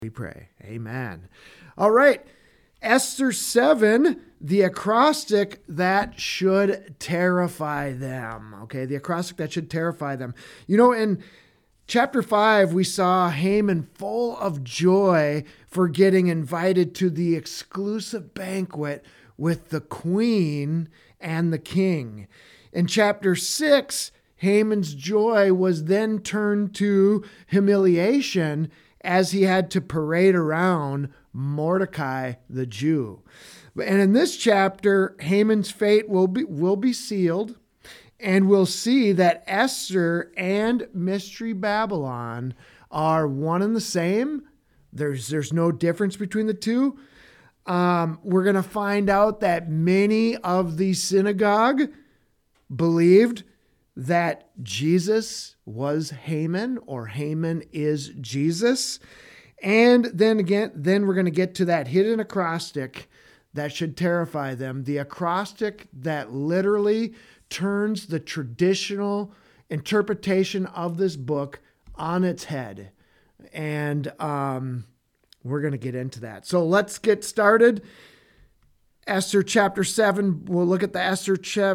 We pray. Amen. All right. Esther 7, the acrostic that should terrify them. Okay, the acrostic that should terrify them. In chapter 5, we saw Haman full of joy for getting invited to the exclusive banquet with the queen and the king. In chapter 6, Haman's joy was then turned to humiliation as he had to parade around Mordecai the Jew. And in this chapter, Haman's fate will be sealed, and we'll see that Esther and Mystery Babylon are one and the same. There's no difference between the two. We're going to find out that many of the synagogue believed that Jesus was Haman, or Haman is Jesus. And then we're going to get to that hidden acrostic that should terrify them. The acrostic that literally turns the traditional interpretation of this book on its head. And we're going to get into that. So let's get started. Esther chapter 7, we'll look at the Esther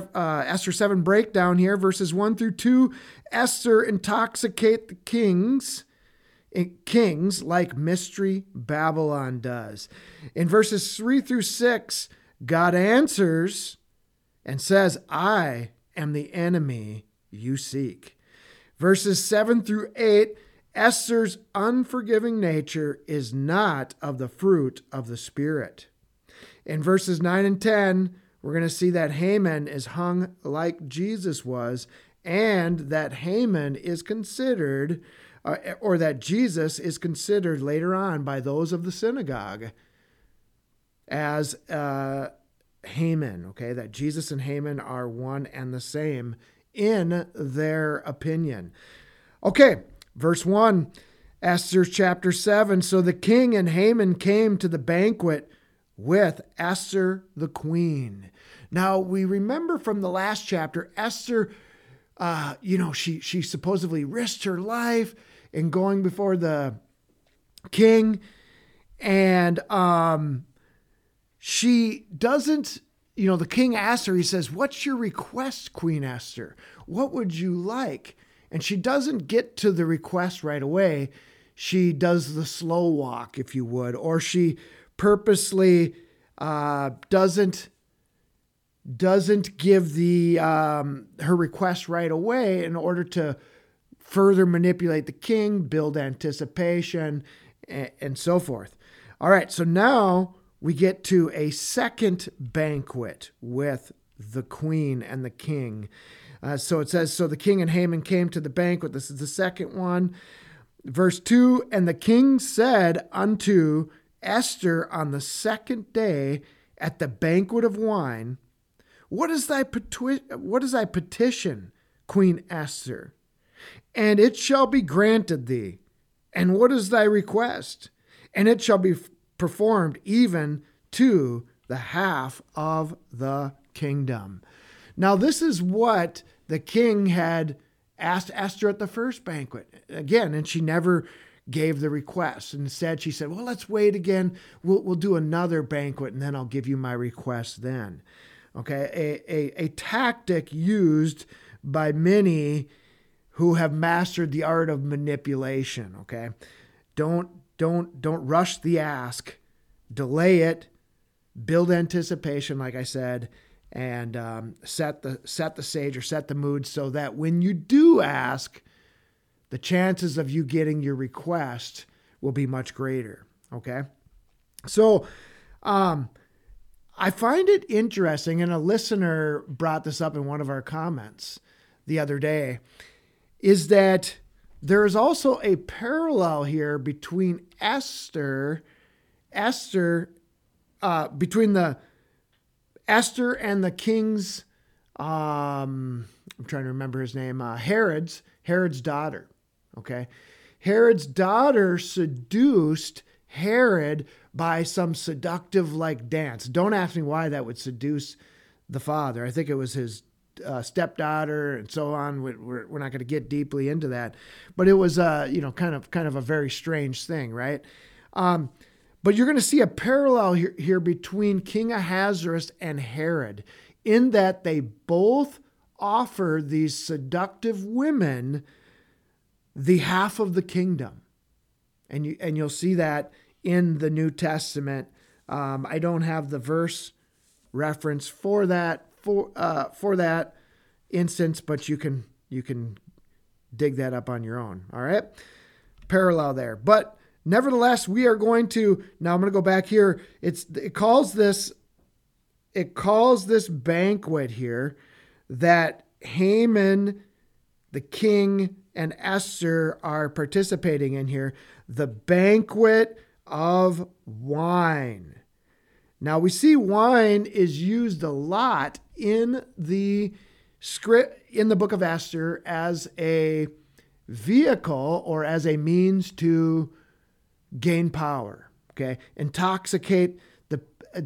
7 breakdown here, verses 1 through 2. Esther intoxicate the kings like Mystery Babylon does. In verses 3 through 6, God answers and says, I am the enemy you seek. Verses 7 through 8, Esther's unforgiving nature is not of the fruit of the Spirit. In verses 9 and 10, we're going to see that Haman is hung like Jesus was, and that Haman is considered, or that Jesus is considered later on by those of the synagogue as Haman, okay? That Jesus and Haman are one and the same in their opinion. Okay, verse 1, Esther chapter 7. So the king and Haman came to the banquet with Esther the queen. Now, we remember from the last chapter, Esther, she supposedly risked her life in going before the king. And she doesn't, the king asked her, he says, what's your request, Queen Esther? What would you like? And she doesn't get to the request right away. She does the slow walk, if you would, or she purposely doesn't give the her request right away in order to further manipulate the king, build anticipation, and so forth. All right, so now we get to a second banquet with the queen and the king. So it says, so the king and Haman came to the banquet. This is the second one. Verse 2, and the king said unto Esther on the second day at the banquet of wine, what is thy petition, Queen Esther? And it shall be granted thee. And what is thy request? And it shall be performed even to the half of the kingdom. Now, this is what the king had asked Esther at the first banquet. Again, and she never gave the request. Instead, she said, well, let's wait again. We'll do another banquet, and then I'll give you my request then. Okay, a tactic used by many who have mastered the art of manipulation. Okay, don't rush the ask, delay it, build anticipation, like I said, and set the stage or set the mood so that when you do ask, the chances of you getting your request will be much greater. Okay, so I find it interesting, and a listener brought this up in one of our comments the other day, is that there is also a parallel here between between the Esther and the king's, I'm trying to remember his name, Herod's daughter. Okay. Herod's daughter seduced Herod by some seductive like dance. Don't ask me why that would seduce the father. I think it was his stepdaughter and so on. We're not going to get deeply into that, but it was kind of a very strange thing, right? But you're going to see a parallel here between King Ahasuerus and Herod, in that they both offer these seductive women the half of the kingdom. And you'll see that in the New Testament. I don't have the verse reference for that instance, but you can dig that up on your own. All right, parallel there. But nevertheless, we are going to now. I'm going to go back here. It calls this banquet here that Haman, the king, and Esther are participating in here, the banquet of wine. Now we see wine is used a lot in the script in the book of Esther as a vehicle or as a means to gain power. Okay, intoxicate the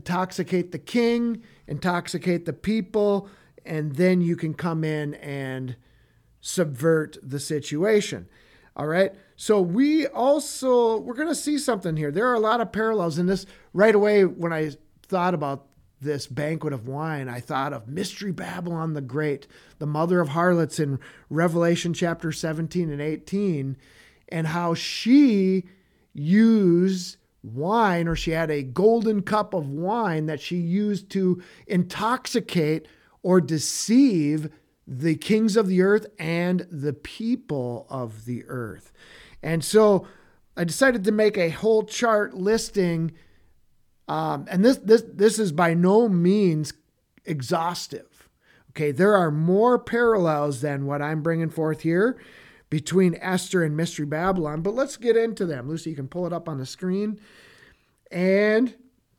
king, intoxicate the people, and then you can come in and subvert the situation. All right. So we're going to see something here. There are a lot of parallels in this. Right away, when I thought about this banquet of wine, I thought of Mystery Babylon the Great, the mother of harlots in Revelation chapter 17 and 18, and how she used wine, or she had a golden cup of wine that she used to intoxicate or deceive the kings of the earth and the people of the earth. And so I decided to make a whole chart listing, and this is by no means exhaustive. Okay, there are more parallels than what I'm bringing forth here between Esther and Mystery Babylon, but let's get into them. Lucy, you can pull it up on the screen. And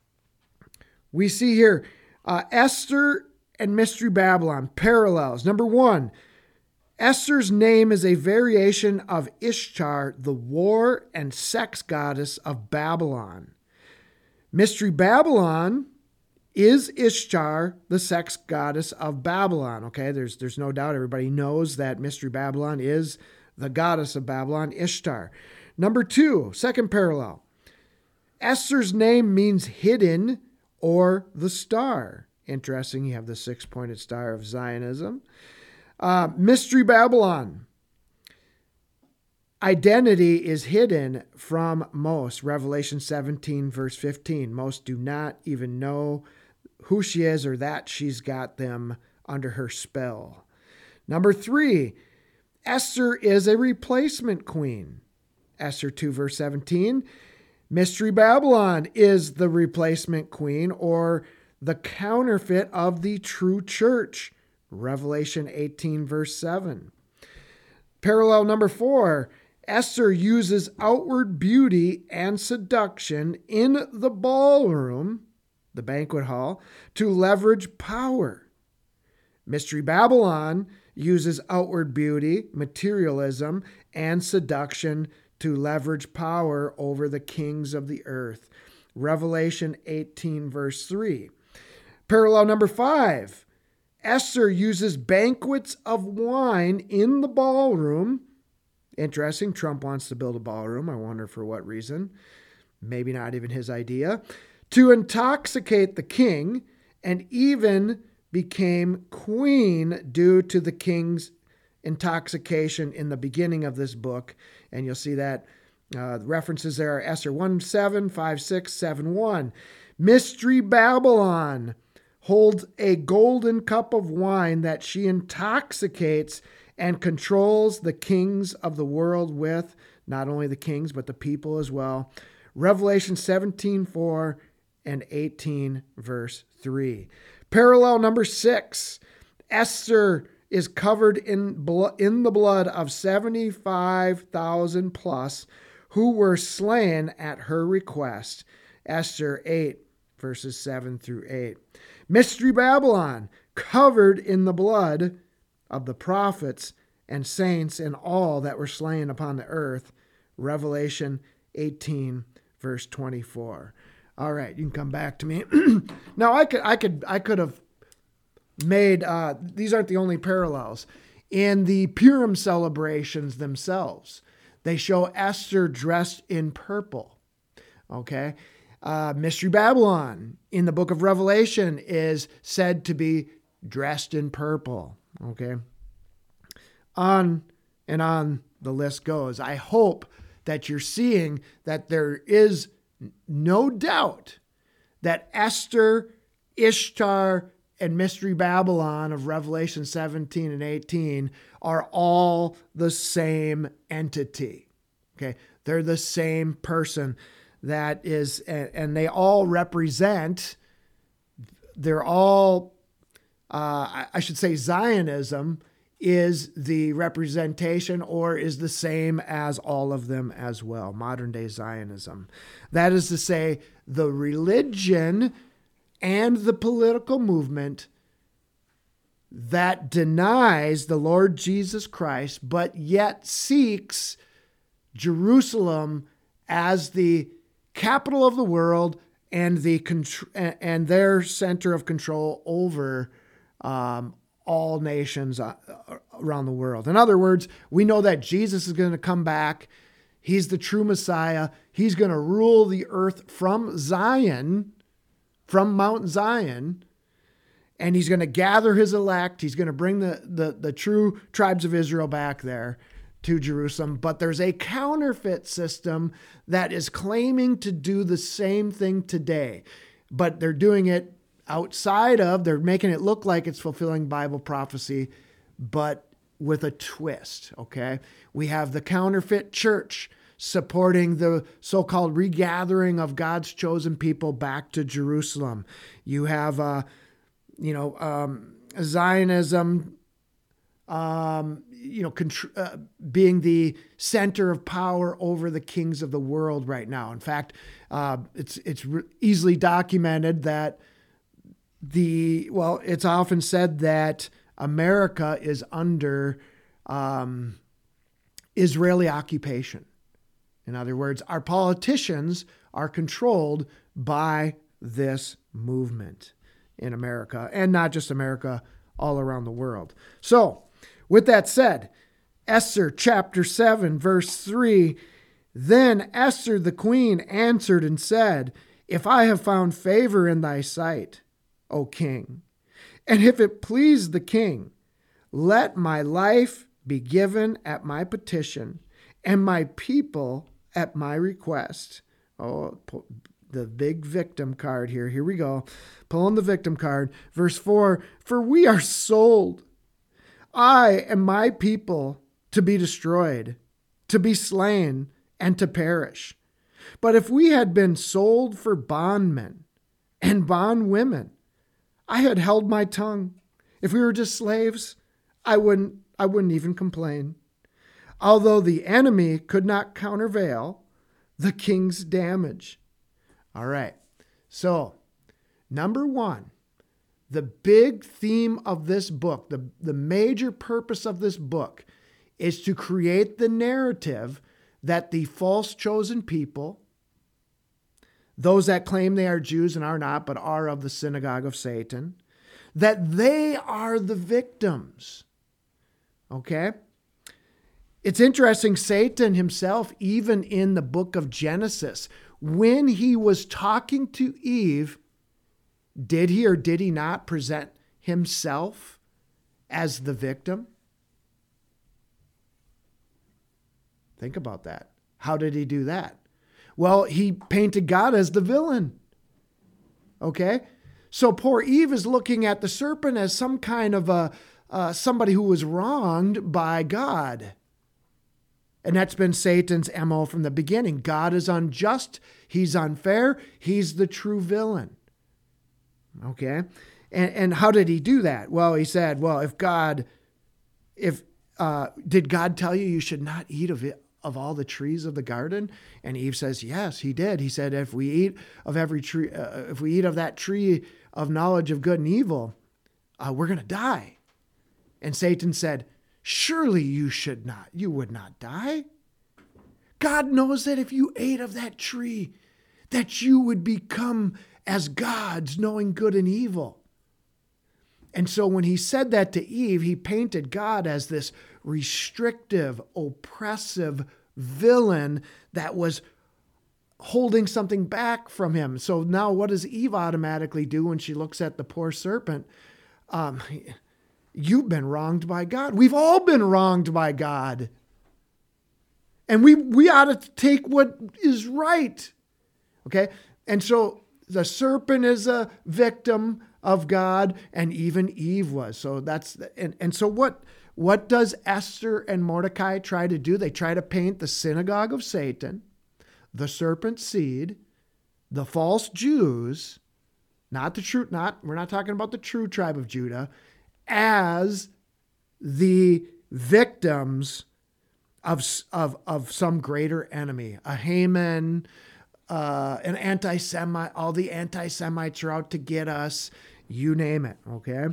we see here Esther and Mystery Babylon, parallels. Number one, Esther's name is a variation of Ishtar, the war and sex goddess of Babylon. Mystery Babylon is Ishtar, the sex goddess of Babylon. Okay, there's no doubt. Everybody knows that Mystery Babylon is the goddess of Babylon, Ishtar. Number two, second parallel. Esther's name means hidden or the star. Interesting, you have the six-pointed star of Zionism. Mystery Babylon. Identity is hidden from most. Revelation 17, verse 15. Most do not even know who she is or that she's got them under her spell. Number three, Esther is a replacement queen. Esther 2, verse 17. Mystery Babylon is the replacement queen or the counterfeit of the true church. Revelation 18, verse 7. Parallel number four, Esther uses outward beauty and seduction in the ballroom, the banquet hall, to leverage power. Mystery Babylon uses outward beauty, materialism, and seduction to leverage power over the kings of the earth. Revelation 18, verse 3. Parallel number five, Esther uses banquets of wine in the ballroom. Interesting, Trump wants to build a ballroom. I wonder for what reason. Maybe not even his idea. To intoxicate the king, and even became queen due to the king's intoxication in the beginning of this book. And you'll see that references there are Esther 1:7, 5:6, 7:1. Mystery Babylon holds a golden cup of wine that she intoxicates and controls the kings of the world with, not only the kings, but the people as well. Revelation 17:4 and 18, verse 3. Parallel number 6, Esther is covered in the blood of 75,000 plus who were slain at her request. Esther 8, verses 7 through 8. Mystery Babylon, covered in the blood of the prophets and saints and all that were slain upon the earth. Revelation 18, verse 24. All right, you can come back to me. Now, I could have made, these aren't the only parallels. In the Purim celebrations themselves, they show Esther dressed in purple. Okay. Mystery Babylon in the book of Revelation is said to be dressed in purple. Okay. On and on the list goes. I hope that you're seeing that there is no doubt that Esther, Ishtar, and Mystery Babylon of Revelation 17 and 18 are all the same entity. Okay. They're the same person that is, and they all represent, they're all, I should say Zionism is the representation or is the same as all of them as well. Modern day Zionism. That is to say, the religion and the political movement that denies the Lord Jesus Christ, but yet seeks Jerusalem as the capital of the world and and their center of control over all nations around the world. In other words, we know that Jesus is going to come back. He's the true Messiah. He's going to rule the earth from Zion, from Mount Zion, and he's going to gather his elect. He's going to bring the true tribes of Israel back there to Jerusalem. But there's a counterfeit system that is claiming to do the same thing today, but they're doing it they're making it look like it's fulfilling Bible prophecy, but with a twist, okay? We have the counterfeit church supporting the so-called regathering of God's chosen people back to Jerusalem. You have, Zionism, being the center of power over the kings of the world right now. In fact, it's easily documented that it's often said that America is under Israeli occupation. In other words, our politicians are controlled by this movement in America, and not just America, all around the world. So, with that said, Esther chapter 7, verse 3, then Esther the queen answered and said, if I have found favor in thy sight, O king, and if it please the king, let my life be given at my petition, and my people at my request. Oh, the big victim card here. Here we go. Pulling the victim card. Verse 4, for we are sold, I and my people, to be destroyed, to be slain, and to perish. But if we had been sold for bondmen and bondwomen, I had held my tongue. If we were just slaves, I wouldn't even complain. Although the enemy could not countervail the king's damage. All right. So, number one, the big theme of this book, the major purpose of this book is to create the narrative that the false chosen people, those that claim they are Jews and are not, but are of the synagogue of Satan, that they are the victims. Okay? It's interesting, Satan himself, even in the book of Genesis, when he was talking to Eve, did he or did he not present himself as the victim? Think about that. How did he do that? Well, he painted God as the villain. Okay? So poor Eve is looking at the serpent as some kind of somebody who was wronged by God. And that's been Satan's MO from the beginning. God is unjust. He's unfair. He's the true villain. Okay? And how did he do that? Well, he said, well, did God tell you should not eat of all the trees of the garden? And Eve says, yes, he did. He said, if we eat of every tree, if we eat of that tree of knowledge of good and evil, we're going to die. And Satan said, surely you would not die. God knows that if you ate of that tree, that you would become as gods, knowing good and evil. And so when he said that to Eve, he painted God as this restrictive, oppressive villain that was holding something back from him. So now what does Eve automatically do when she looks at the poor serpent? You've been wronged by God. We've all been wronged by God. And we ought to take what is right. Okay? And so the serpent is a victim of God, and even Eve was. So that's, and so what does Esther and Mordecai try to do? They try to paint the synagogue of Satan, the serpent's seed, the false Jews, we're not talking about the true tribe of Judah, as the victims of some greater enemy, a Haman, an anti-Semite. All the anti-Semites are out to get us. You name it. Okay.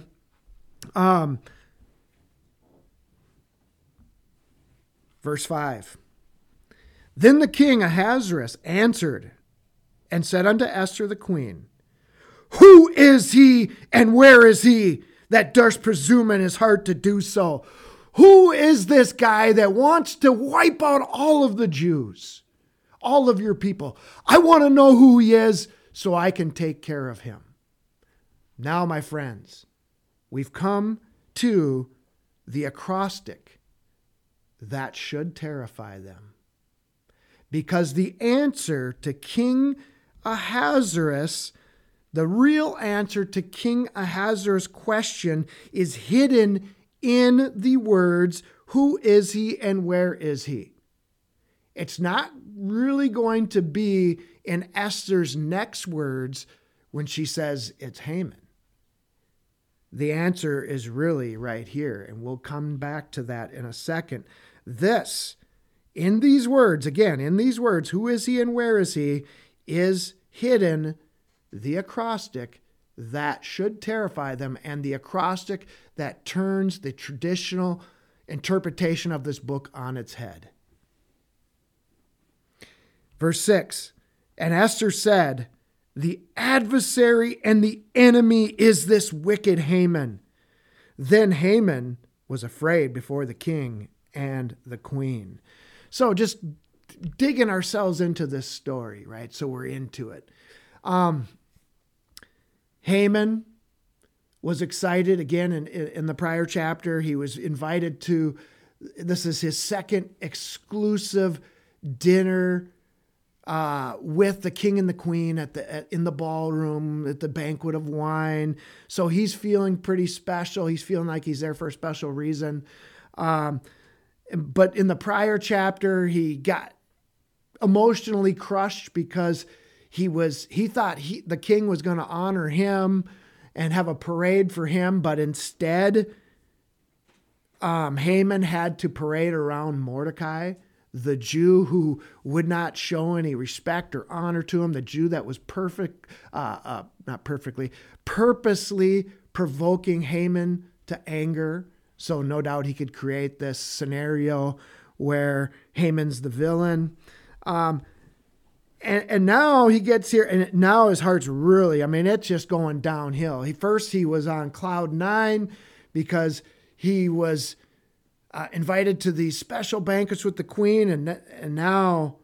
Verse 5. Then the king Ahasuerus answered and said unto Esther the queen, Who is he and where is he that durst presume in his heart to do so? Who is this guy that wants to wipe out all of the Jews, all of your people? I want to know who he is so I can take care of him. Now, my friends, we've come to the acrostic that should terrify them. Because the answer to King Ahasuerus, the real answer to King Ahasuerus' question is hidden in the words, who is he and where is he? It's not really going to be in Esther's next words when she says it's Haman. The answer is really right here, and we'll come back to that in a second. In these words, who is he and where is he, is hidden the acrostic that should terrify them, and the acrostic that turns the traditional interpretation of this book on its head. Verse 6, and Esther said, the adversary and the enemy is this wicked Haman. Then Haman was afraid before the king and the queen. So just digging ourselves into this story, right? So we're into it. Haman was excited again in the prior chapter. He was invited to, this is his second exclusive dinner with the king and the queen in the ballroom at the banquet of wine. So he's feeling pretty special. He's feeling like he's there for a special reason. But in the prior chapter, he got emotionally crushed because he thought the king was going to honor him and have a parade for him, but instead, Haman had to parade around Mordecai, the Jew who would not show any respect or honor to him, the Jew that was purposely provoking Haman to anger. So no doubt he could create this scenario where Haman's the villain. And now he gets here, and now his heart's really, it's just going downhill. He was on cloud 9 because he was invited to these special banquets with the queen, and now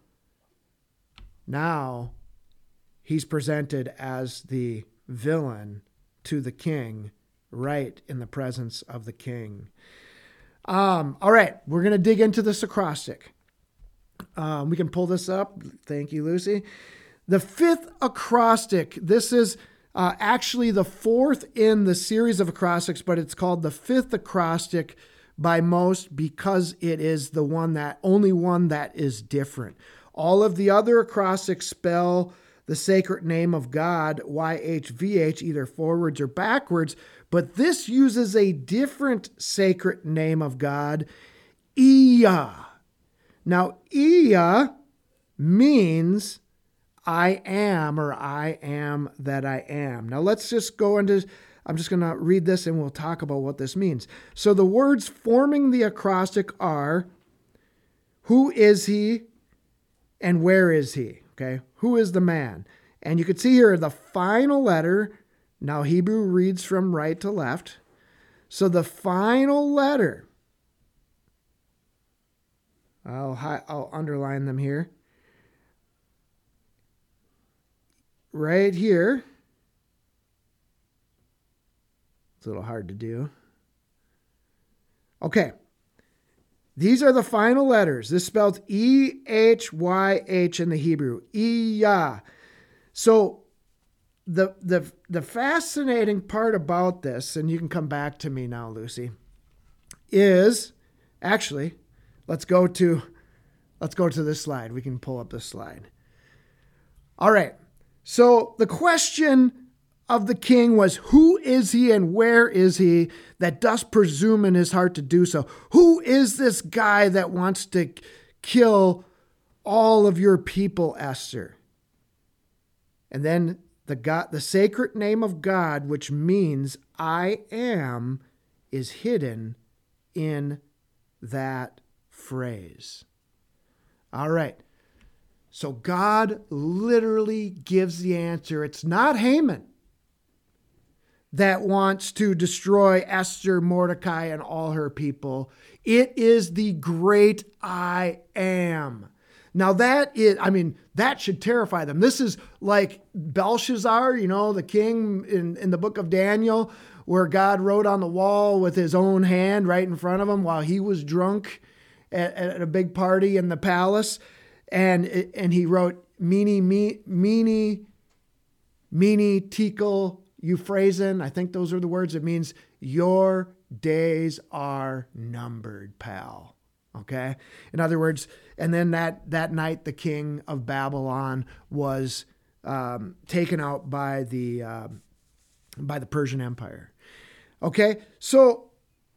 he's presented as the villain to the king right in the presence of the king. All right, we're going to dig into this acrostic. We can pull this up. Thank you, Lucy. The fifth acrostic. This is actually the fourth in the series of acrostics, but it's called the fifth acrostic by most because it is the only one that is different. All of the other acrostics spell the sacred name of God, YHVH, either forwards or backwards, but this uses a different sacred name of God, Ea. Now, Ea means I am, or I am that I am. Now, let's just go into, I'm just going to read this and we'll talk about what this means. So the words forming the acrostic are, who is he and where is he? Okay, who is the man? And you can see here the final letter. Now, Hebrew reads from right to left. So the final letter, I'll underline them here, right here. It's a little hard to do. Okay. These are the final letters. This spells E-H-Y-H in the Hebrew. Iyah. So the fascinating part about this, and you can come back to me now, Lucy, is actually, let's go to this slide. We can pull up this slide. All right. So the question of the king was, who is he and where is he that does presume in his heart to do so? Who is this guy that wants to kill all of your people, Esther? And then the sacred name of God, which means I am, is hidden in that phrase. All right. So God literally gives the answer. It's not Haman that wants to destroy Esther, Mordecai, and all her people. It is the great I am. Now that should terrify them. This is like Belshazzar, the king in the book of Daniel, where God wrote on the wall with his own hand right in front of him while he was drunk at a big party in the palace. And he wrote, Mene, Tekel, Euphrasin. I think those are the words. It means your days are numbered, pal. Okay. In other words, and then that night, the king of Babylon was taken out by the Persian Empire. Okay. So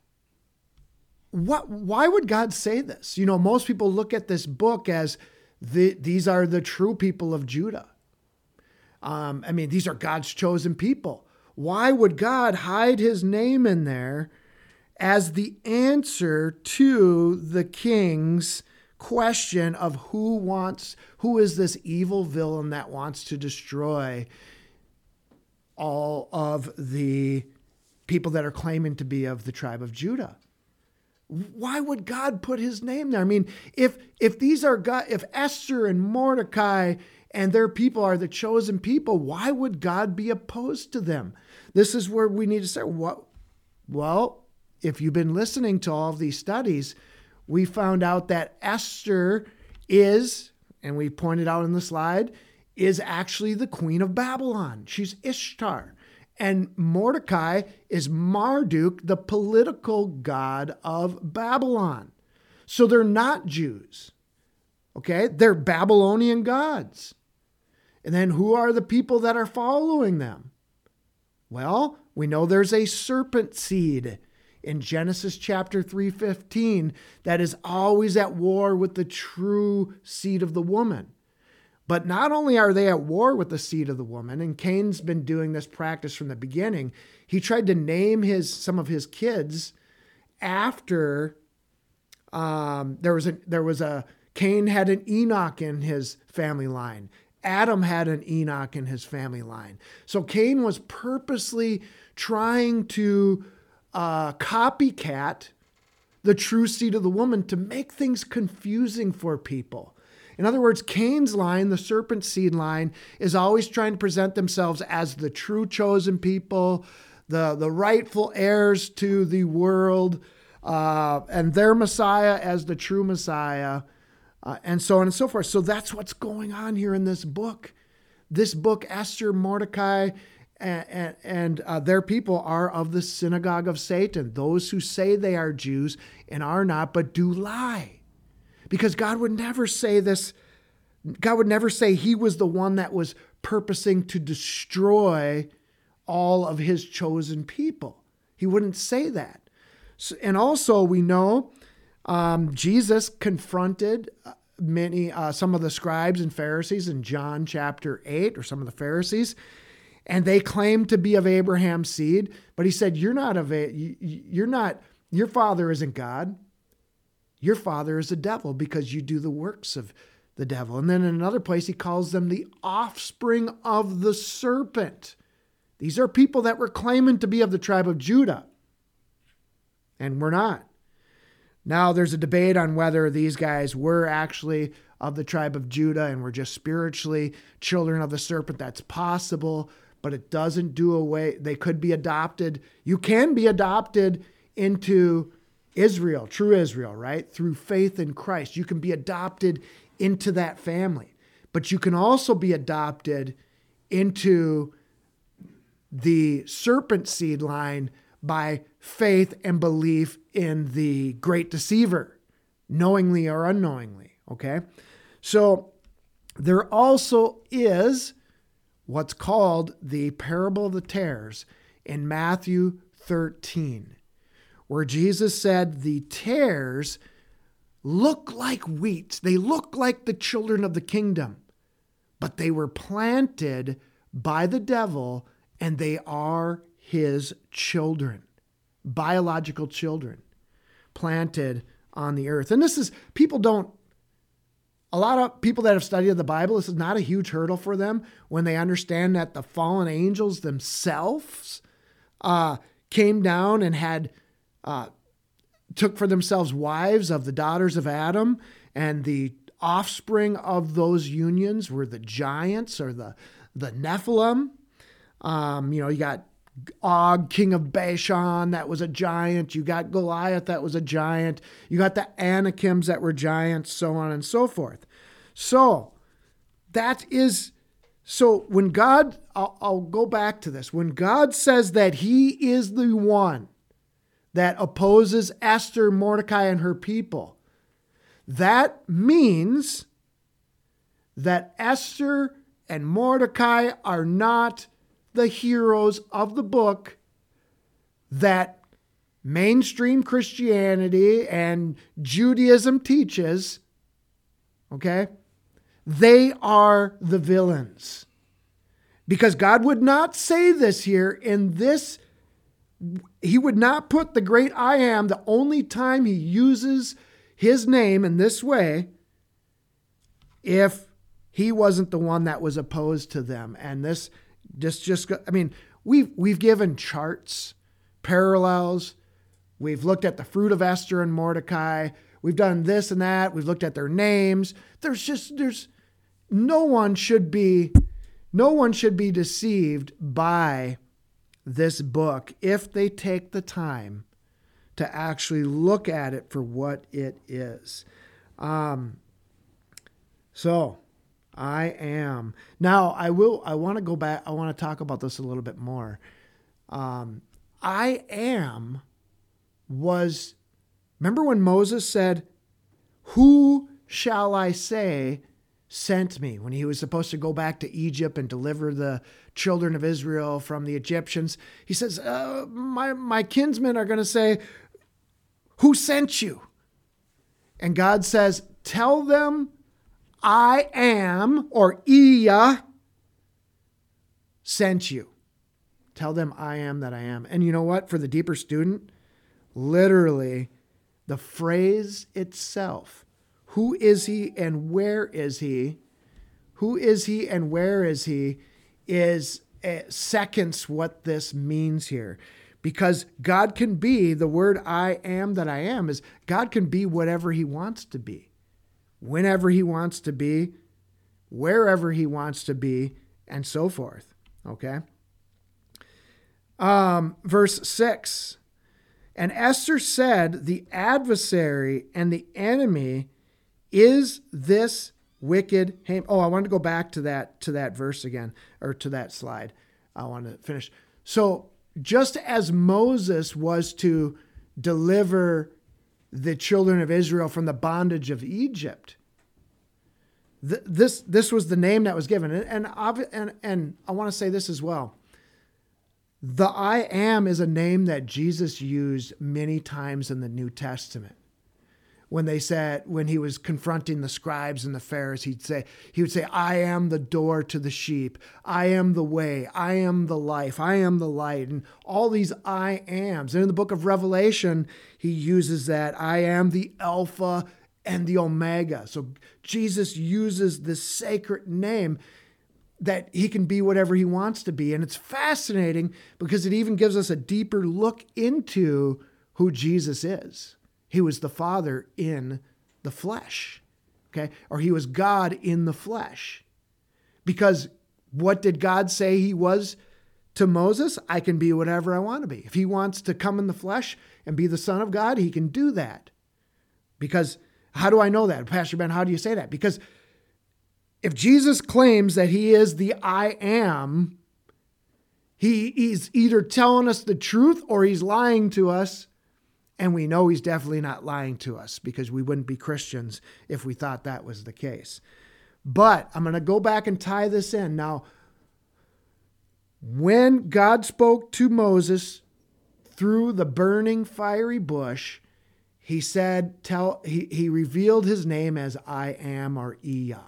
why would God say this? Most people look at this book as these are the true people of Judah. These are God's chosen people. Why would God hide his name in there as the answer to the king's question of who is this evil villain that wants to destroy all of the people that are claiming to be of the tribe of Judah? Why would God put his name there? If these are God, if Esther and Mordecai and their people are the chosen people, why would God be opposed to them? This is where we need to start. Well, if you've been listening to all of these studies, we found out that Esther is, and we pointed out in the slide, is actually the queen of Babylon. She's Ishtar. And Mordecai is Marduk, the political god of Babylon. So they're not Jews. Okay? They're Babylonian gods. And then who are the people that are following them? Well, we know there's a serpent seed in Genesis chapter 3:15 that is always at war with the true seed of the woman. But not only are they at war with the seed of the woman, and Cain's been doing this practice from the beginning, he tried to name some of his kids after Cain had an Enoch in his family line. Adam had an Enoch in his family line. So Cain was purposely trying to copycat the true seed of the woman to make things confusing for people. In other words, Cain's line, the serpent seed line, is always trying to present themselves as the true chosen people, the rightful heirs to the world, and their Messiah as the true Messiah, and so on and so forth. So that's what's going on here in this book. This book, Esther, Mordecai, and their people are of the synagogue of Satan, those who say they are Jews and are not, but do lie. Because God would never say this. God would never say he was the one that was purposing to destroy all of his chosen people. He wouldn't say that. So, and also we know Jesus confronted some of the scribes and Pharisees in John chapter 8, or some of the Pharisees, and they claimed to be of Abraham's seed, but he said, your father isn't God. Your father is the devil because you do the works of the devil. And then in another place, he calls them the offspring of the serpent. These are people that were claiming to be of the tribe of Judah. And we're not. Now there's a debate on whether these guys were actually of the tribe of Judah and we're just spiritually children of the serpent. That's possible, but it doesn't do away. They could be adopted. You can be adopted into Israel, true Israel, right? Through faith in Christ. You can be adopted into that family, but you can also be adopted into the serpent seed line by faith and belief in the great deceiver, knowingly or unknowingly, okay? So there also is what's called the parable of the tares in Matthew 13, where Jesus said the tares look like wheat. They look like the children of the kingdom, but they were planted by the devil and they are his children, biological children, planted on the earth. And this is, a lot of people that have studied the Bible, this is not a huge hurdle for them when they understand that the fallen angels themselves came down and had took for themselves wives of the daughters of Adam, and the offspring of those unions were the giants or the Nephilim. You got Og, king of Bashan, that was a giant. You got Goliath, that was a giant. You got the Anakims that were giants, so on and so forth. So when God, I'll go back to this. When God says that he is the one that opposes Esther, Mordecai, and her people, that means that Esther and Mordecai are not the heroes of the book that mainstream Christianity and Judaism teaches, okay? They are the villains. Because God would not say this here in this, he would not put the great I am, the only time he uses his name in this way, if he wasn't the one that was opposed to them. And this, we've given charts, parallels. We've looked at the fruit of Esther and Mordecai. We've done this and that. We've looked at their names. No one should be deceived by this book if they take the time to actually look at it for what it is. So I am. Now I want to go back. I want to talk about this a little bit more. I am was, remember when Moses said, "Who shall I say sent me?" When he was supposed to go back to Egypt and deliver the children of Israel from the Egyptians, he says, my kinsmen are going to say, "Who sent you?" And God says, "Tell them I am," or Iya, "sent you." Tell them I am that I am. And you know what? For the deeper student, literally, the phrase itself, who is he and where is he? Who is he and where is he? Is seconds what this means here. Because God can be, the word I am that I am is, God can be whatever he wants to be, whenever he wants to be, wherever he wants to be, and so forth. Okay? Verse 6. And Esther said, "The adversary and the enemy is this wicked Haman." Oh, I wanted to go back to that verse again, or to that slide. I want to finish. So just as Moses was to deliver the children of Israel from the bondage of Egypt, this was the name that was given. And I want to say this as well. The I am is a name that Jesus used many times in the New Testament. When he was confronting the scribes and the Pharisees, he would say, "I am the door to the sheep. I am the way. I am the life. I am the light." And all these I ams. And in the book of Revelation, he uses that I am the Alpha and the Omega. So Jesus uses this sacred name that he can be whatever he wants to be. And it's fascinating because it even gives us a deeper look into who Jesus is. He was the Father in the flesh. okay? Or he was God in the flesh. Because what did God say he was to Moses? I can be whatever I want to be. If he wants to come in the flesh and be the Son of God, he can do that. Because how do I know that? Pastor Ben, how do you say that? Because if Jesus claims that he is the I am, he's either telling us the truth or he's lying to us. And we know he's definitely not lying to us, because we wouldn't be Christians if we thought that was the case. But I'm going to go back and tie this in. Now, when God spoke to Moses through the burning fiery bush, he said, he revealed his name as I am, or Iyah.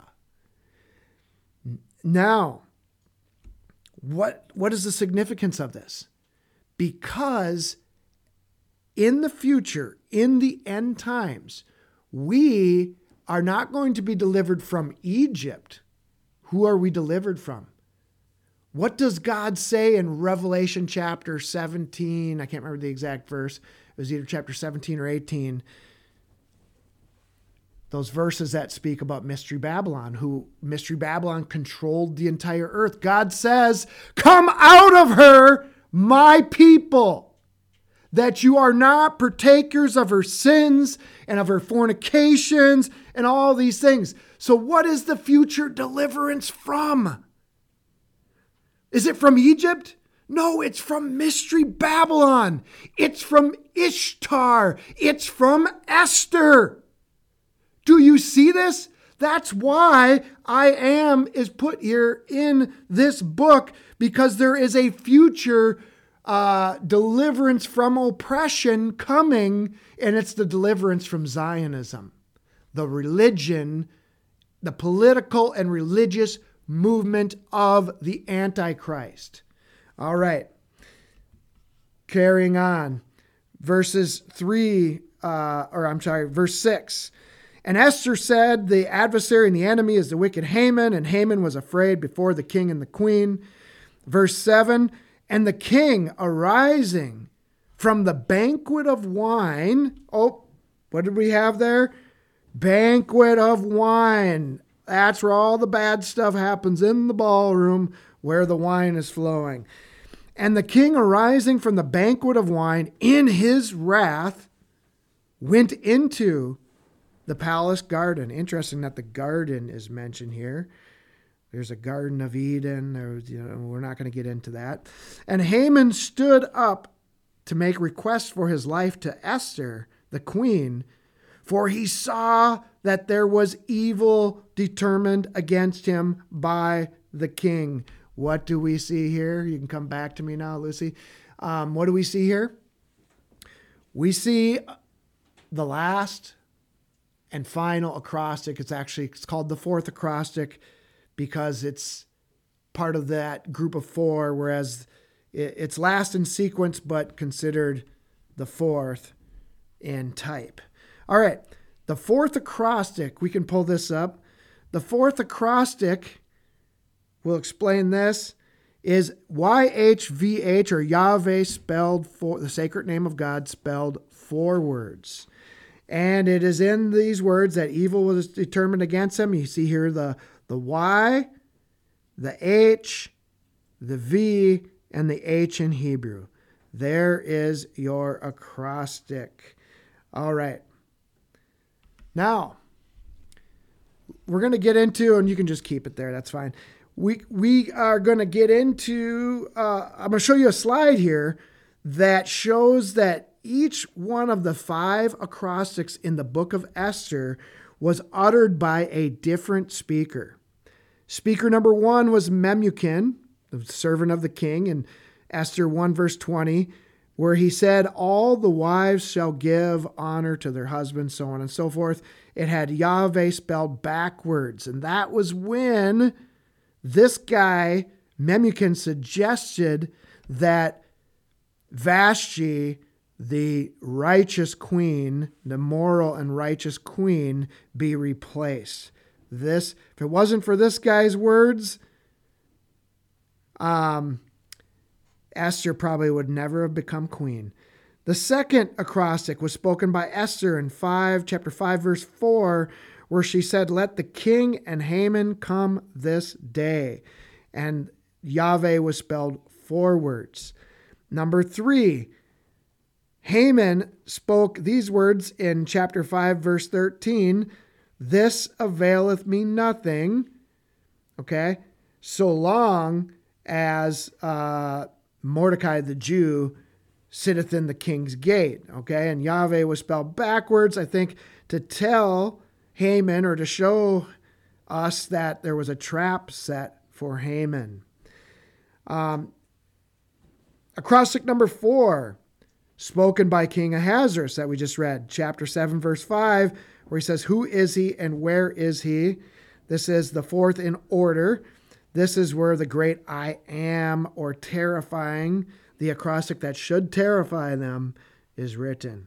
Now, what is the significance of this? Because in the future, in the end times, we are not going to be delivered from Egypt. Who are we delivered from? What does God say in Revelation chapter 17? I can't remember the exact verse. It was either chapter 17 or 18. Those verses that speak about Mystery Babylon, who Mystery Babylon controlled the entire earth. God says, come out of her, my people, that you are not partakers of her sins and of her fornications and all these things. So what is the future deliverance from? Is it from Egypt? No, it's from Mystery Babylon. It's from Ishtar. It's from Esther. Do you see this? That's why I am is put here in this book, because there is a future deliverance from oppression coming, and it's the deliverance from Zionism, the religion, the political and religious movement of the Antichrist. All right. Carrying on. Verse 6. And Esther said, the adversary and the enemy is the wicked Haman, and Haman was afraid before the king and the queen. Verse 7. And the king, arising from the banquet of wine. Oh, what did we have there? Banquet of wine. That's where all the bad stuff happens, in the ballroom where the wine is flowing. And the king, arising from the banquet of wine in his wrath, went into the palace garden. Interesting that the garden is mentioned here. There's a Garden of Eden. We're not going to get into that. And Haman stood up to make request for his life to Esther, the queen, for he saw that there was evil determined against him by the king. What do we see here? You can come back to me now, Lucy. What do we see here? We see the last and final acrostic. It's called the fourth acrostic because it's part of that group of four, whereas it's last in sequence, but considered the fourth in type. All right. The fourth acrostic, we can pull this up. The fourth acrostic, we'll explain this, is YHVH, or Yahweh spelled for the sacred name of God spelled forwards. And it is in these words that evil was determined against him. You see here the Y, the H, the V, and the H in Hebrew. There is your acrostic. All right. Now, we're going to get into, and you can just keep it there, that's fine. We are going to get into, I'm going to show you a slide here that shows that each one of the 5 acrostics in the book of Esther was uttered by a different speaker. Speaker number 1 was Memucan, the servant of the king, in Esther 1 verse 20, where he said, all the wives shall give honor to their husbands, so on and so forth. It had Yahweh spelled backwards. And that was when this guy, Memucan, suggested that Vashti, the righteous queen, the moral and righteous queen, be replaced. If it wasn't for this guy's words, Esther probably would never have become queen. The second acrostic was spoken by Esther in chapter 5, verse 4, where she said, let the king and Haman come this day. And Yahweh was spelled forwards. Number 3, Haman spoke these words in chapter 5, verse 13, this availeth me nothing, okay, so long as Mordecai the Jew sitteth in the king's gate, okay? And Yahweh was spelled backwards, I think, to tell Haman or to show us that there was a trap set for Haman. Acrostic number 4, spoken by King Ahasuerus that we just read, chapter 7, verse 5, where he says, who is he and where is he? This is the 4th in order. This is where the great I am, or terrifying, the acrostic that should terrify them, is written.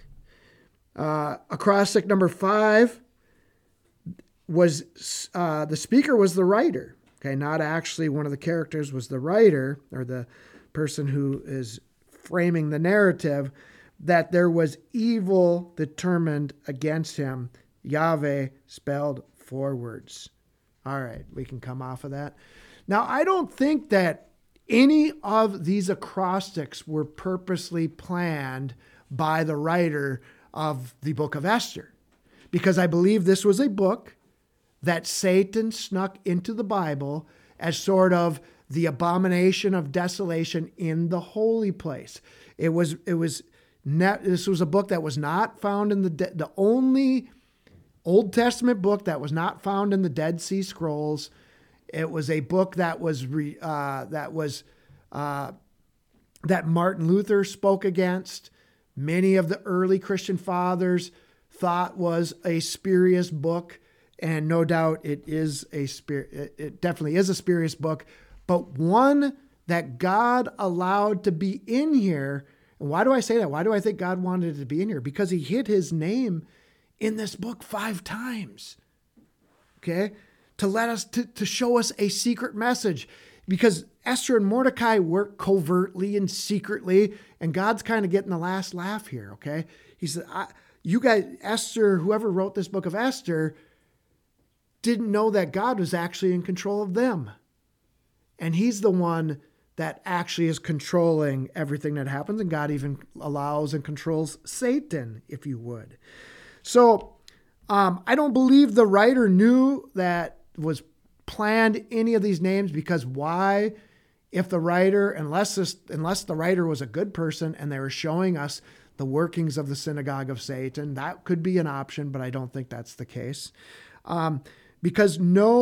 Acrostic number 5 was, the speaker was the writer. Okay, not actually one of the characters was the writer, or the person who is framing the narrative, that there was evil determined against him. Yahweh spelled forwards. All right, we can come off of that. Now, I don't think that any of these acrostics were purposely planned by the writer of the book of Esther, because I believe this was a book that Satan snuck into the Bible as sort of the abomination of desolation in the holy place. This was a book that was not found in the only Old Testament book that was not found in the Dead Sea Scrolls. It was a book that Martin Luther spoke against. Many of the early Christian fathers thought was a spurious book, and no doubt it definitely is a spurious book, but one that God allowed to be in here. And why do I say that? Why do I think God wanted it to be in here? Because he hid his name in this book 5 times. Okay? To let us, to show us a secret message. Because Esther and Mordecai work covertly and secretly, and God's kind of getting the last laugh here, okay? He said, you guys, Esther, whoever wrote this book of Esther, didn't know that God was actually in control of them. And he's the one that actually is controlling everything that happens, and God even allows and controls Satan, if you would. So I don't believe the writer knew that was planned any of these names, because why? If the writer, unless the writer was a good person and they were showing us the workings of the synagogue of Satan, that could be an option, but I don't think that's the case. Because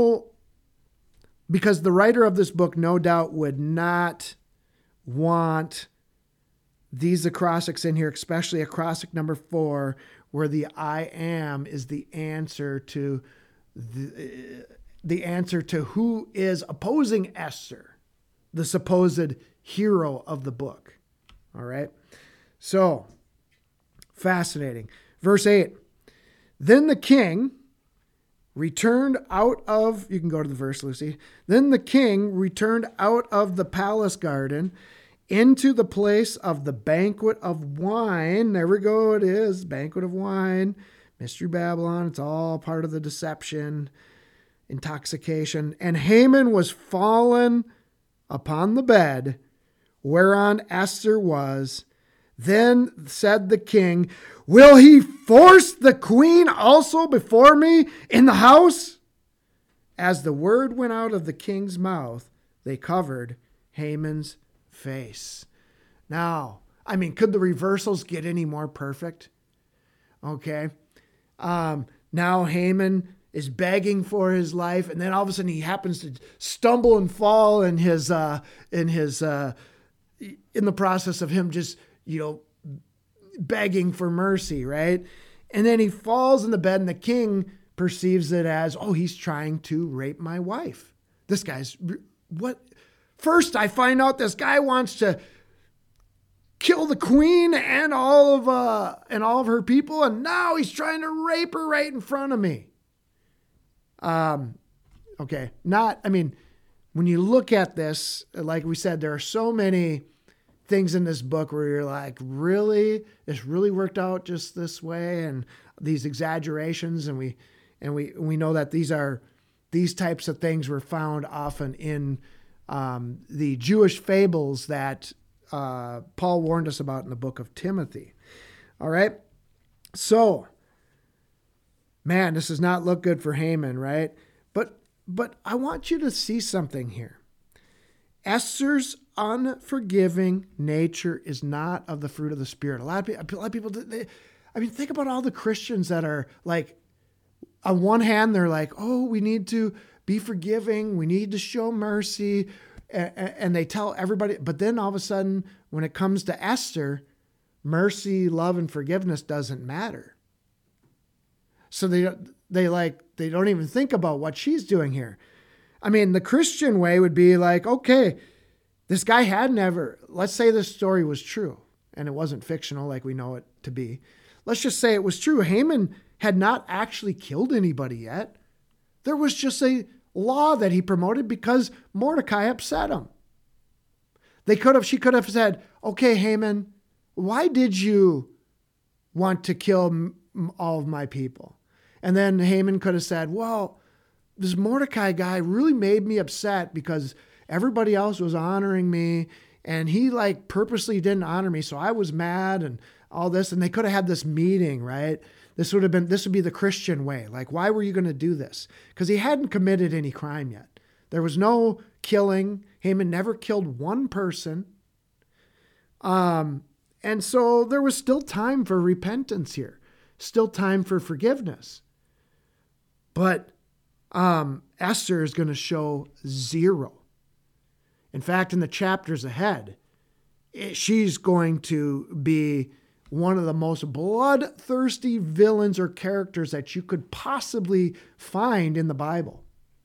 the writer of this book no doubt would not want these acrostics in here, especially acrostic number 4, where the I am is the answer to the answer to who is opposing Esther, the supposed hero of the book. All right. So fascinating. Verse 8, then the king returned out of, you can go to the verse, Lucy. Then the king returned out of the palace garden into the place of the banquet of wine. There we go. It is banquet of wine, Mystery Babylon. It's all part of the deception, intoxication. And Haman was fallen upon the bed whereon Esther was. Then said the king, will he force the queen also before me in the house? As the word went out of the king's mouth, they covered Haman's face. Now, I mean, could the reversals get any more perfect? Okay. Now Haman is begging for his life, and then all of a sudden he happens to stumble and fall in the process of him just, begging for mercy, right? And then he falls in the bed, and the king perceives it as, oh, he's trying to rape my wife. This guy's, what? First, I find out this guy wants to kill the queen and all of her people, and now he's trying to rape her right in front of me. Okay. When you look at this, like we said, there are so many things in this book where you're like, really? This really worked out just this way? And these exaggerations, and And we know that these types of things were found often in the Jewish fables that Paul warned us about in the book of Timothy. All right. So, man, this does not look good for Haman, right? But I want you to see something here. Esther's unforgiving nature is not of the fruit of the Spirit. A lot of people, think about all the Christians that are like, on one hand, they're like, oh, we need to be forgiving. We need to show mercy. And they tell everybody, but then all of a sudden, when it comes to Esther, mercy, love, and forgiveness doesn't matter. So they don't even think about what she's doing here. I mean, the Christian way would be like, okay, this guy had never, let's say this story was true and it wasn't fictional like we know it to be. Let's just say it was true. Haman had not actually killed anybody yet. There was just a law that he promoted because Mordecai upset him. She could have said, okay, Haman, why did you want to kill all of my people? And then Haman could have said, well, this Mordecai guy really made me upset because everybody else was honoring me and he like purposely didn't honor me. So I was mad and all this. And they could have had this meeting, right? This would be the Christian way. Like, why were you going to do this? Because he hadn't committed any crime yet. There was no killing. Haman never killed one person. And so there was still time for repentance here. Still time for forgiveness. But Esther is going to show zero. In fact, in the chapters ahead, she's going to be one of the most bloodthirsty villains or characters that you could possibly find in the Bible.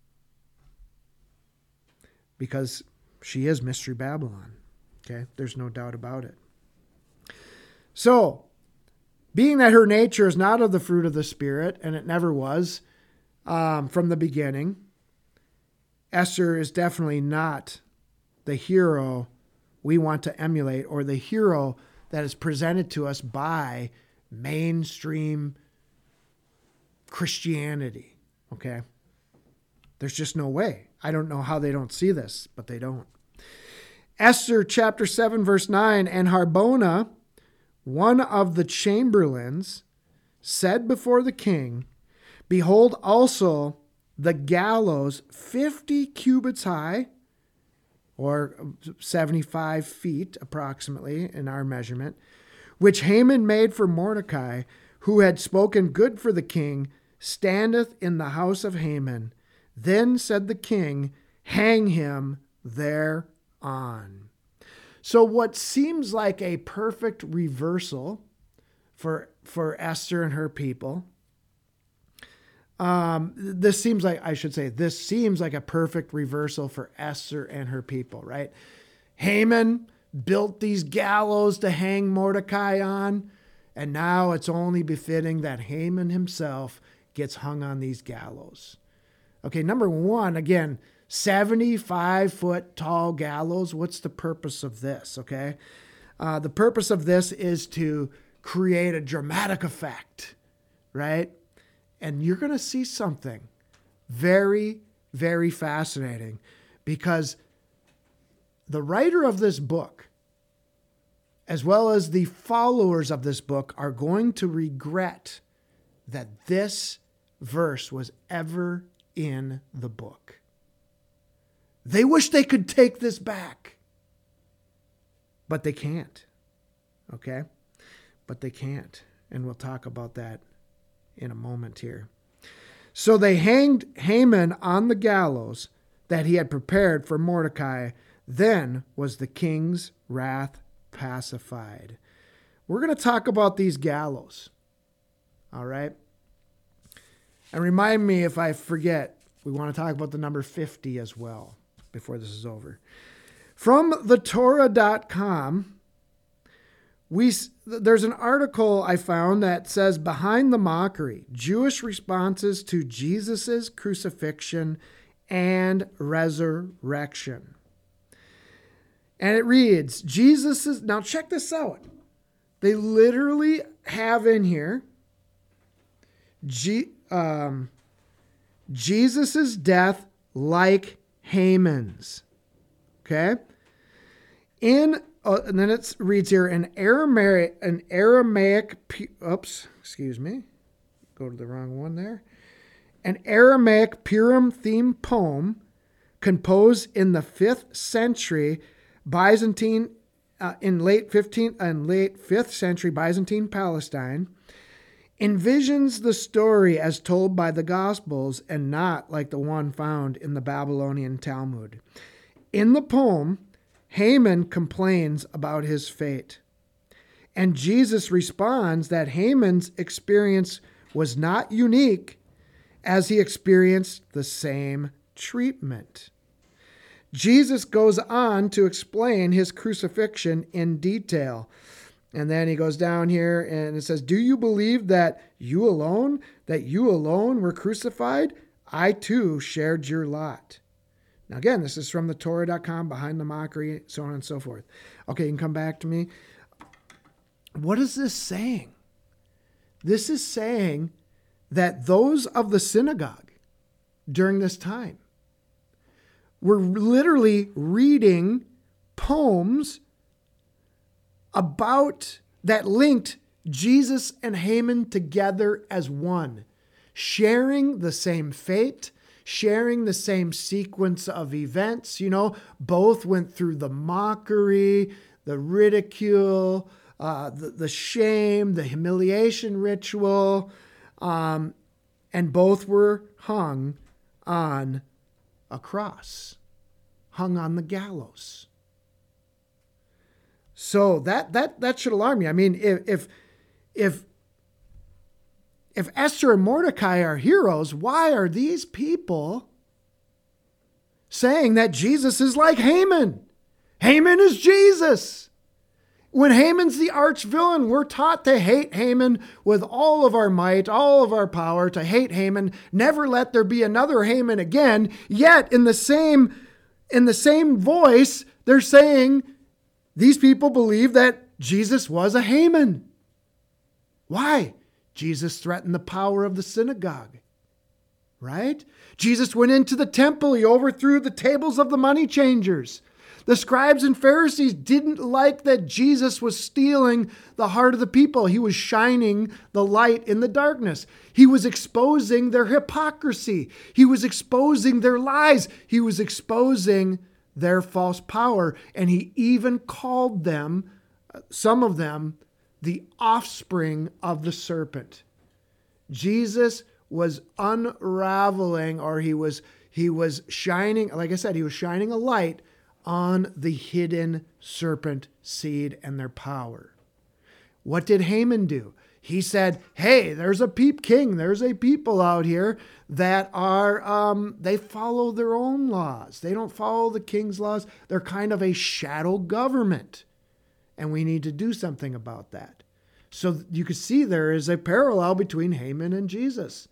Because she is Mystery Babylon. Okay, there's no doubt about it. So, being that her nature is not of the fruit of the Spirit, and it never was from the beginning, Esther is definitely not the hero we want to emulate or the hero that is presented to us by mainstream Christianity. Okay? There's just no way. I don't know how they don't see this, but they don't. Esther chapter 7, verse 9, and Harbona, one of the chamberlains, said before the king, behold also the gallows 50 cubits high, or 75 feet approximately in our measurement, which Haman made for Mordecai, who had spoken good for the king, standeth in the house of Haman. Then said the king, hang him thereon. So what seems like a perfect reversal for Esther and her people, this seems like a perfect reversal for Esther and her people, right? Haman built these gallows to hang Mordecai on, and now it's only befitting that Haman himself gets hung on these gallows. Okay, number one, again, 75-foot tall gallows. What's the purpose of this, okay? The purpose of this is to create a dramatic effect, right? And you're going to see something very, very fascinating because the writer of this book, as well as the followers of this book, are going to regret that this verse was ever in the book. They wish they could take this back, but they can't. Okay? But they can't. And we'll talk about that in a moment here. So they hanged Haman on the gallows that he had prepared for Mordecai. Then was the king's wrath pacified. We're going to talk about these gallows. All right? And remind me if I forget, we want to talk about the number 50 as well before this is over. From thetorah.com, there's an article I found that says, Behind the Mockery, Jewish Responses to Jesus' Crucifixion and Resurrection. And it reads, now check this out. They literally have in here, Jesus' death like Haman's. Okay? And then it reads here, an Aramaic, excuse me, go to the wrong one there. An Aramaic Purim-themed poem composed in the 5th century Byzantine, in late 5th century Byzantine Palestine, envisions the story as told by the Gospels and not like the one found in the Babylonian Talmud. In the poem, Haman complains about his fate, and Jesus responds that Haman's experience was not unique, as he experienced the same treatment. Jesus goes on to explain his crucifixion in detail. And then he goes down here and it says, do you believe that you alone were crucified? I too shared your lot. Now again, this is from the Torah.com, Behind the Mockery, so on and so forth. Okay, you can come back to me. What is this saying? This is saying that those of the synagogue during this time were literally reading poems about that linked Jesus and Haman together as one, sharing the same fate, sharing the same sequence of events. You know, both went through the mockery, the ridicule, the shame, the humiliation ritual, and both were hung on a cross, hung on the gallows. So that should alarm you. I mean, if Esther and Mordecai are heroes, why are these people saying that Jesus is like Haman? Haman is Jesus. When Haman's the arch villain, we're taught to hate Haman with all of our might, all of our power, to hate Haman, never let there be another Haman again. Yet in the same voice, they're saying these people believe that Jesus was a Haman. Why? Jesus threatened the power of the synagogue, right? Jesus went into the temple. He overthrew the tables of the money changers. The scribes and Pharisees didn't like that Jesus was stealing the heart of the people. He was shining the light in the darkness. He was exposing their hypocrisy. He was exposing their lies. He was exposing their false power. And he even called them, some of them, the offspring of the serpent. Jesus was unraveling, or he was shining, like I said, he was shining a light on the hidden serpent seed and their power. What did Haman do? He said, hey, there's a king. There's a people out here that are, they follow their own laws. They don't follow the king's laws. They're kind of a shadow government. And we need to do something about that. So you can see there is a parallel between Haman and Jesus.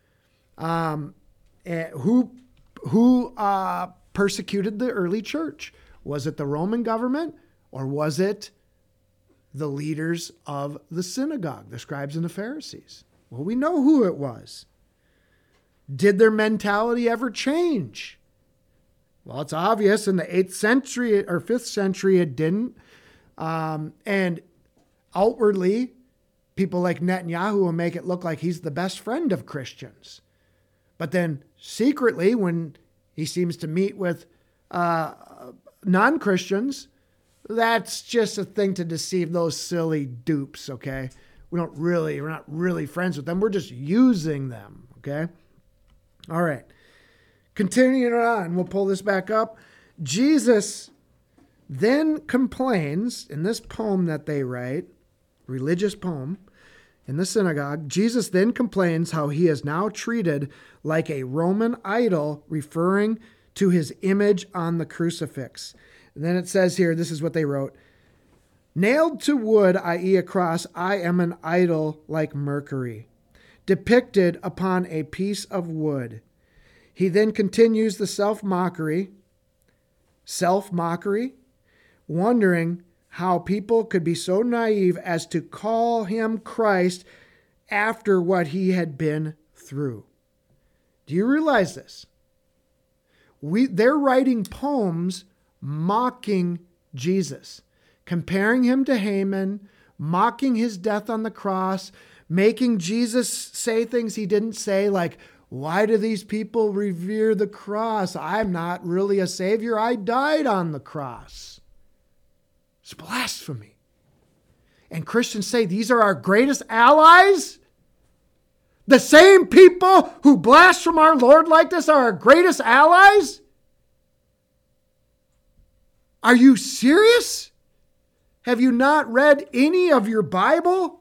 Who persecuted the early church? Was it the Roman government, or was it the leaders of the synagogue, the scribes and the Pharisees? Well, we know who it was. Did their mentality ever change? Well, it's obvious in the 8th century or 5th century it didn't. And outwardly, people like Netanyahu will make it look like he's the best friend of Christians. But then secretly, when he seems to meet with non-Christians, that's just a thing to deceive those silly dupes, okay? We're not really friends with them. We're just using them, okay? All right. Continuing on, we'll pull this back up. Jesus then complains in this poem that they write, religious poem, in the synagogue. Jesus then complains how he is now treated like a Roman idol, referring to his image on the crucifix. And then it says here, this is what they wrote. Nailed to wood, i.e. a cross, I am an idol like Mercury, depicted upon a piece of wood. He then continues the self-mockery, wondering how people could be so naive as to call him Christ after what he had been through. Do you realize this? They're writing poems mocking Jesus, comparing him to Haman, mocking his death on the cross, making Jesus say things he didn't say, like, why do these people revere the cross? I'm not really a savior. I died on the cross. It's blasphemy. And Christians say these are our greatest allies? The same people who blaspheme our Lord like this are our greatest allies? Are you serious? Have you not read any of your Bible?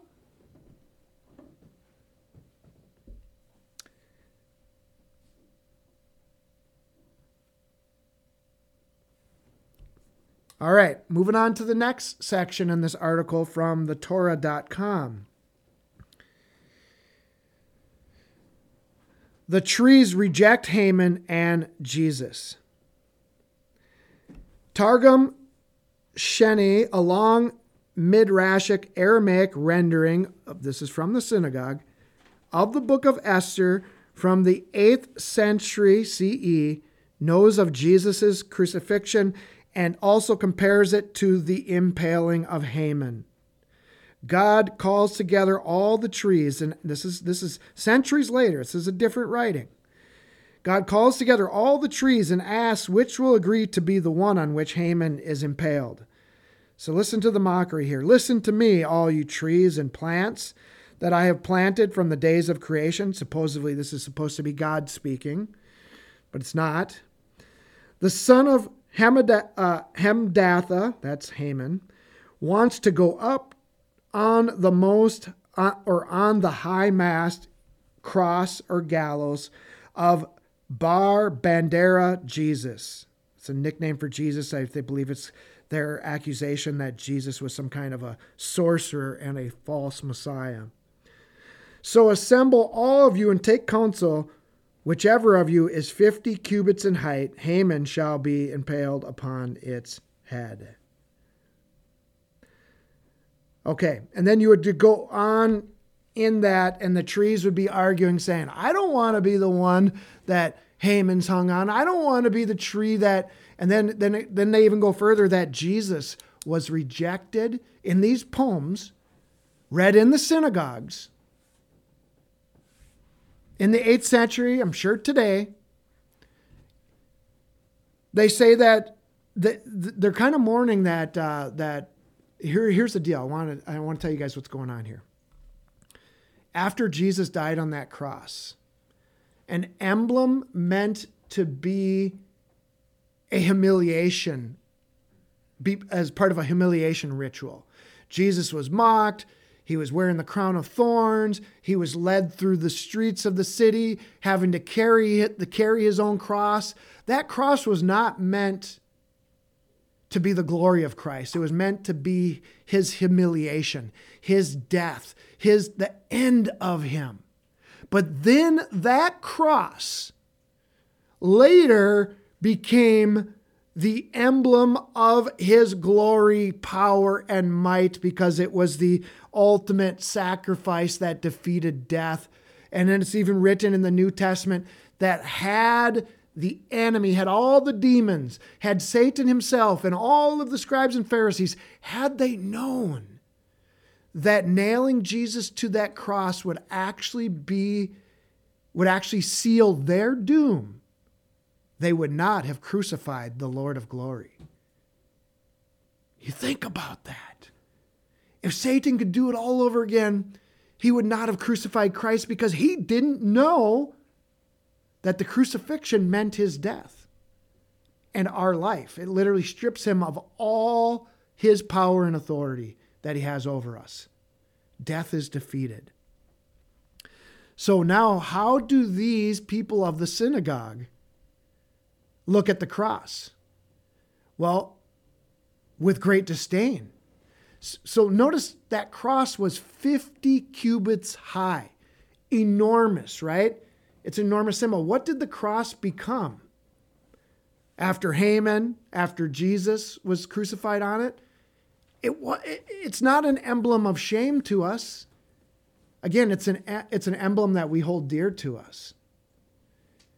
All right, moving on to the next section in this article from thetorah.com. The trees reject Haman and Jesus. Targum Sheni, a long Midrashic Aramaic rendering, this is from the synagogue, of the book of Esther from the 8th century CE, knows of Jesus' crucifixion and also compares it to the impaling of Haman. God calls together all the trees, and this is centuries later. This is a different writing. God calls together all the trees and asks which will agree to be the one on which Haman is impaled. So listen to the mockery here. Listen to me, all you trees and plants that I have planted from the days of creation. Supposedly this is supposed to be God speaking, but it's not. The son of Hamdatha, that's Haman, wants to go up on the most or on the high mast, cross or gallows of Bar Bandera Jesus. It's a nickname for Jesus. They believe it's their accusation that Jesus was some kind of a sorcerer and a false Messiah. So assemble all of you and take counsel. Whichever of you is 50 cubits in height, Haman shall be impaled upon its head. Okay, and then you would go on in that, and the trees would be arguing, saying, I don't want to be the one that Haman's hung on. I don't want to be the tree that, and then they even go further, that Jesus was rejected in these poems, read in the synagogues, in the 8th century, I'm sure today. They say that they're kind of mourning that here's the deal. I want to tell you guys what's going on here. After Jesus died on that cross, an emblem meant to be a humiliation, as part of a humiliation ritual. Jesus was mocked. He was wearing the crown of thorns. He was led through the streets of the city, having to carry his own cross. That cross was not meant to be the glory of Christ. It was meant to be his humiliation, his death, the end of him. But then that cross later became the emblem of his glory, power, and might, because it was the ultimate sacrifice that defeated death. And then it's even written in the New Testament that had the enemy, had all the demons, had Satan himself and all of the scribes and Pharisees, had they known that nailing Jesus to that cross would actually seal their doom, they would not have crucified the Lord of glory. You think about that. If Satan could do it all over again, he would not have crucified Christ, because he didn't know that the crucifixion meant his death and our life. It literally strips him of all his power and authority that he has over us. Death is defeated. So now, how do these people of the synagogue look at the cross? Well, with great disdain. So notice that cross was 50 cubits high. Enormous, right? It's an enormous symbol. What did the cross become? After Haman, after Jesus was crucified on it, it's not an emblem of shame to us. Again, it's an emblem that we hold dear to us.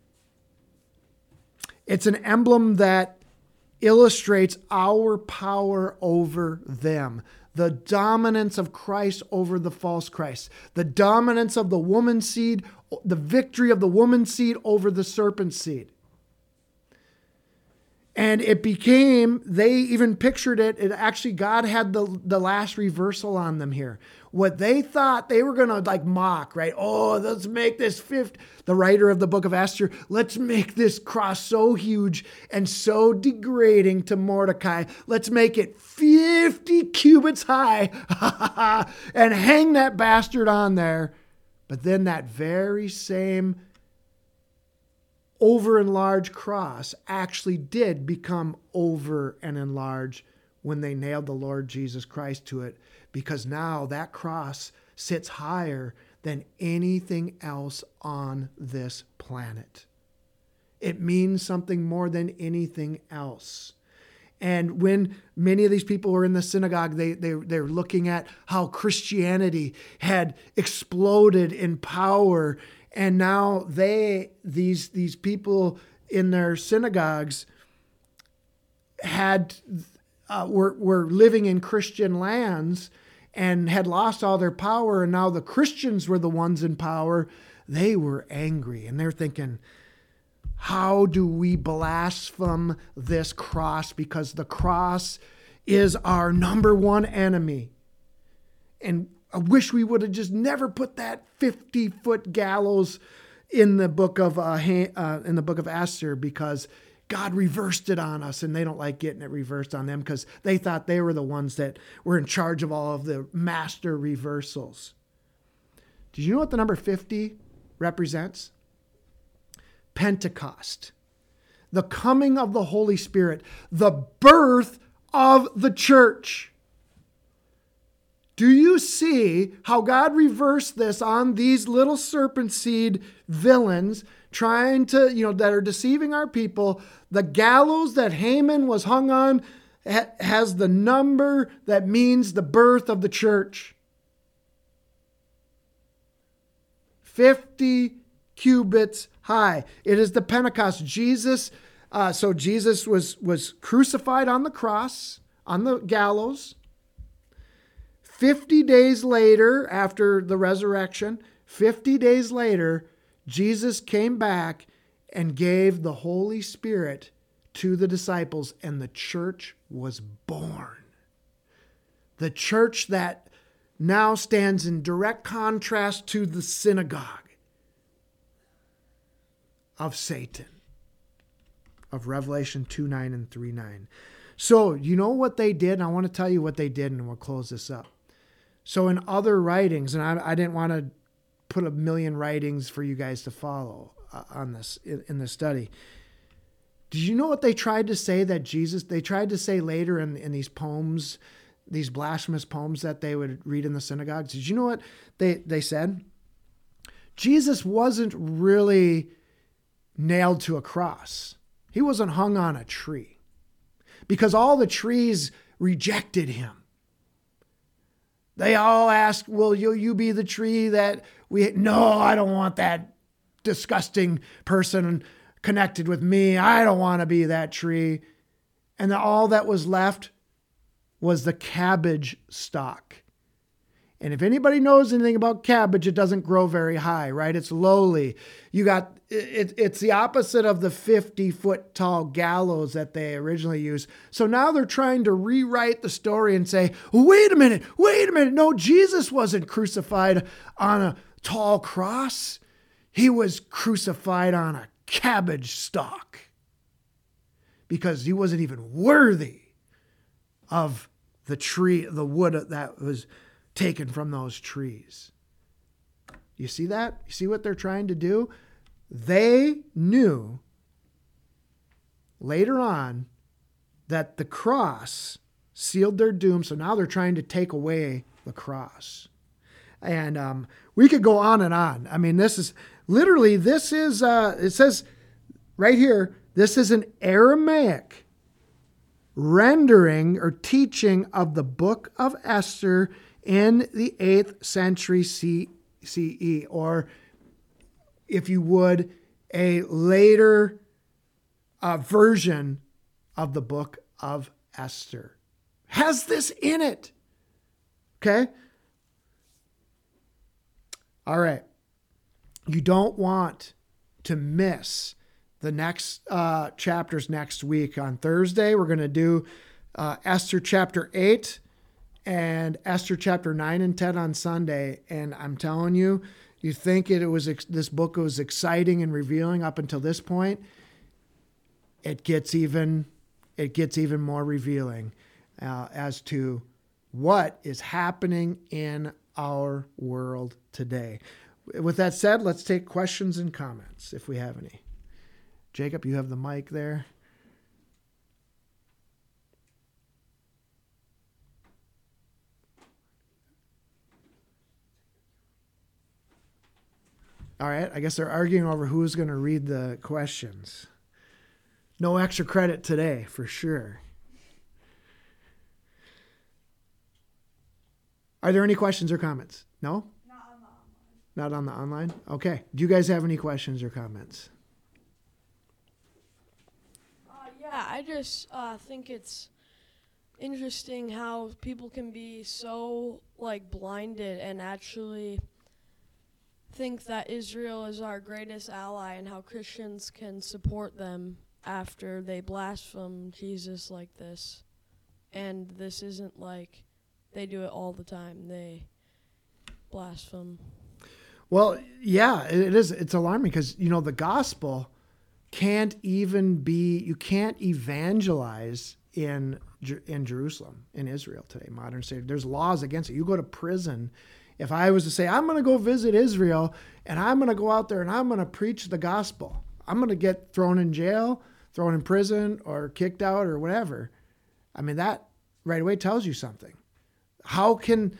It's an emblem that illustrates our power over them. The dominance of Christ over the false Christ. The dominance of the woman's seed, the victory of the woman's seed over the serpent's seed. And it became, they even pictured it, actually God had the last reversal on them here. What they thought they were going to like mock, right? Oh, let's make this the writer of the book of Esther, let's make this cross so huge and so degrading to Mordecai. Let's make it 50 cubits high and hang that bastard on there. But then that very same over enlarged cross actually did become over and enlarged when they nailed the Lord Jesus Christ to it, because now that cross sits higher than anything else on this planet. It means something more than anything else. And when many of these people were in the synagogue, they're looking at how Christianity had exploded in power. And now these people in their synagogues were living in Christian lands and had lost all their power. And now the Christians were the ones in power. They were angry and they're thinking, how do we blaspheme this cross? Because the cross is our number one enemy. And I wish we would have just never put that 50-foot gallows in the book of Esther, because God reversed it on us, and they don't like getting it reversed on them because they thought they were the ones that were in charge of all of the master reversals. Did you know what the number 50 represents? Pentecost, the coming of the Holy Spirit, the birth of the church. Do you see how God reversed this on these little serpent seed villains trying to, that are deceiving our people? The gallows that Haman was hung on has the number that means the birth of the church. 50 cubits high. It is the Pentecost. Jesus was crucified on the cross, on the gallows. 50 days later, after the resurrection, 50 days later, Jesus came back and gave the Holy Spirit to the disciples, and the church was born. The church that now stands in direct contrast to the synagogue of Satan, of Revelation 2:9 and 3:9. So you know what they did? And I want to tell you what they did, and we'll close this up. So in other writings, and I didn't want to put a million writings for you guys to follow on this in this study. Did you know what they tried to say they tried to say later in these poems, these blasphemous poems that they would read in the synagogues? Did you know what they said? Jesus wasn't really nailed to a cross. He wasn't hung on a tree because all the trees rejected him. They all asked, will you be the tree that no, I don't want that disgusting person connected with me. I don't want to be that tree. And all that was left was the cabbage stalk. And if anybody knows anything about cabbage, it doesn't grow very high, right? It's lowly. It's the opposite of the 50-foot tall gallows that they originally used. So now they're trying to rewrite the story and say, wait a minute. No, Jesus wasn't crucified on a tall cross. He was crucified on a cabbage stalk because he wasn't even worthy of the tree, the wood that was taken from those trees. You see that? You see what they're trying to do? They knew later on that the cross sealed their doom, so now they're trying to take away the cross. And we could go on and on. I mean, it says right here, this is an Aramaic rendering or teaching of the book of Esther in the 8th century CE, or if you would, a later version of the book of Esther. Has this in it. Okay? All right. You don't want to miss the next chapters next week. On Thursday, we're going to do Esther chapter 8 and Esther chapter 9 and 10 on Sunday. And I'm telling you, you think this book was exciting and revealing up until this point. It gets even more revealing as to what is happening in our world today. With that said, let's take questions and comments if we have any. Jacob, you have the mic there. All right, I guess they're arguing over who's going to read the questions. No extra credit today, for sure. Are there any questions or comments? No? Not on the online. Not on the online? Okay. Do you guys have any questions or comments? Yeah, I just think it's interesting how people can be so blinded and actually think that Israel is our greatest ally, and how Christians can support them after they blaspheme Jesus like this. And this isn't like they do it all the time. They blaspheme. Well, yeah, it is. It's alarming because, the gospel can't even you can't evangelize in Jerusalem, in Israel today, modern state. There's laws against it. You go to prison. If I was to say, I'm going to go visit Israel and I'm going to go out there and I'm going to preach the gospel, I'm going to get thrown in jail, thrown in prison, or kicked out or whatever. I mean, that right away tells you something. How could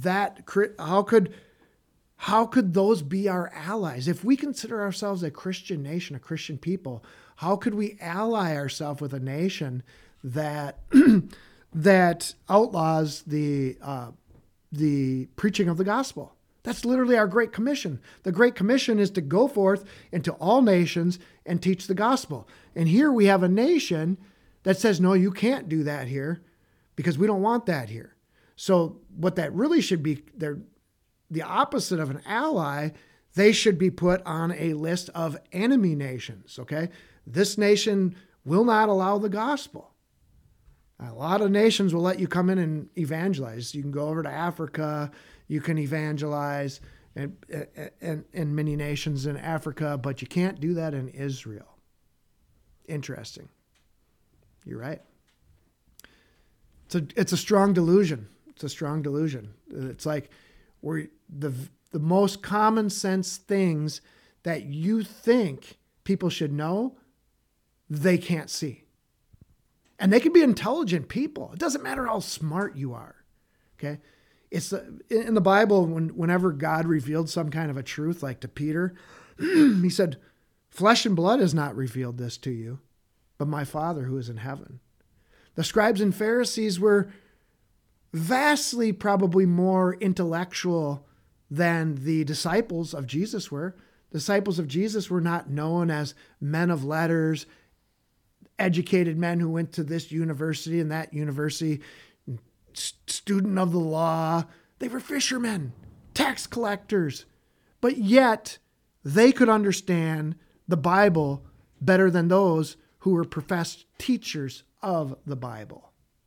those be our allies? If we consider ourselves a Christian nation, a Christian people, how could we ally ourselves with a nation that that outlaws the preaching of the gospel? That's literally our Great Commission. The Great Commission is to go forth into all nations and teach the gospel. And here we have a nation that says, no, you can't do that here because we don't want that here. So what that really should be, they're the opposite of an ally. They should be put on a list of enemy nations, okay? This nation will not allow the gospel. A lot of nations will let you come in and evangelize. You can go over to Africa, you can evangelize in many nations in Africa, but you can't do that in Israel. Interesting. You're right. It's a strong delusion. It's a strong delusion. It's like we're the most common sense things that you think people should know, they can't see. And they can be intelligent people. It doesn't matter how smart you are. Okay? It's in the Bible, whenever God revealed some kind of a truth, like to Peter, he said, flesh and blood has not revealed this to you, but my Father who is in heaven. The scribes and Pharisees were vastly probably more intellectual than the disciples of Jesus were. The disciples of Jesus were not known as men of letters, educated men who went to this university and that university, student of the law. They were fishermen, tax collectors, but yet they could understand the Bible better than those who were professed teachers of the Bible.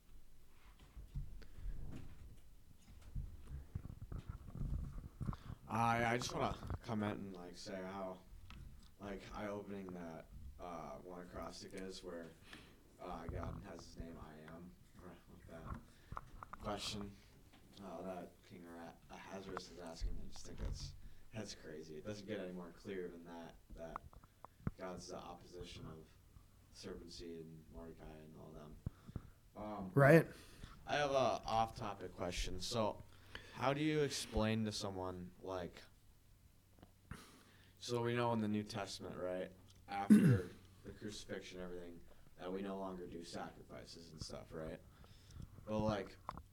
I just want to comment and say how eye-opening that one acrostic is, where God has his name I am, with that question that King Ahasuerus is asking. I just think that's crazy. It doesn't get any more clear than that God's the opposition of serpent seed and Mordecai and all them. Right. I have a off-topic question. So, how do you explain to someone so we know in the New Testament, right, after the crucifixion and everything, that we no longer do sacrifices and stuff, right? But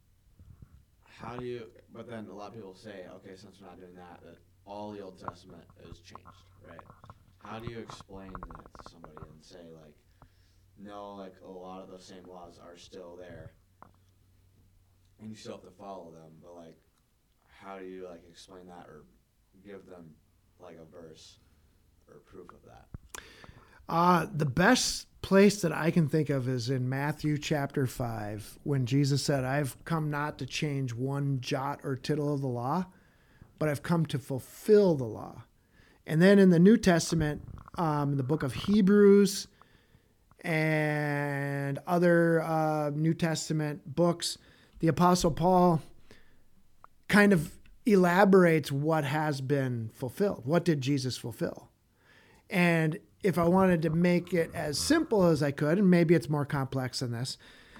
but then a lot of people say, okay, since we're not doing that all the Old Testament is changed, right? How do you explain that to somebody and say, no, like a lot of those same laws are still there, and you still have to follow them. But like, how do you like explain that or give them like a verse or proof of that? The best place that I can think of is in Matthew chapter 5, when Jesus said, I've come not to change one jot or tittle of the law, but I've come to fulfill the law. And then in the New Testament, in the book of Hebrews and other New Testament books, the Apostle Paul kind of elaborates what has been fulfilled. What did Jesus fulfill? And if I wanted to make it as simple as I could, and maybe it's more complex than this,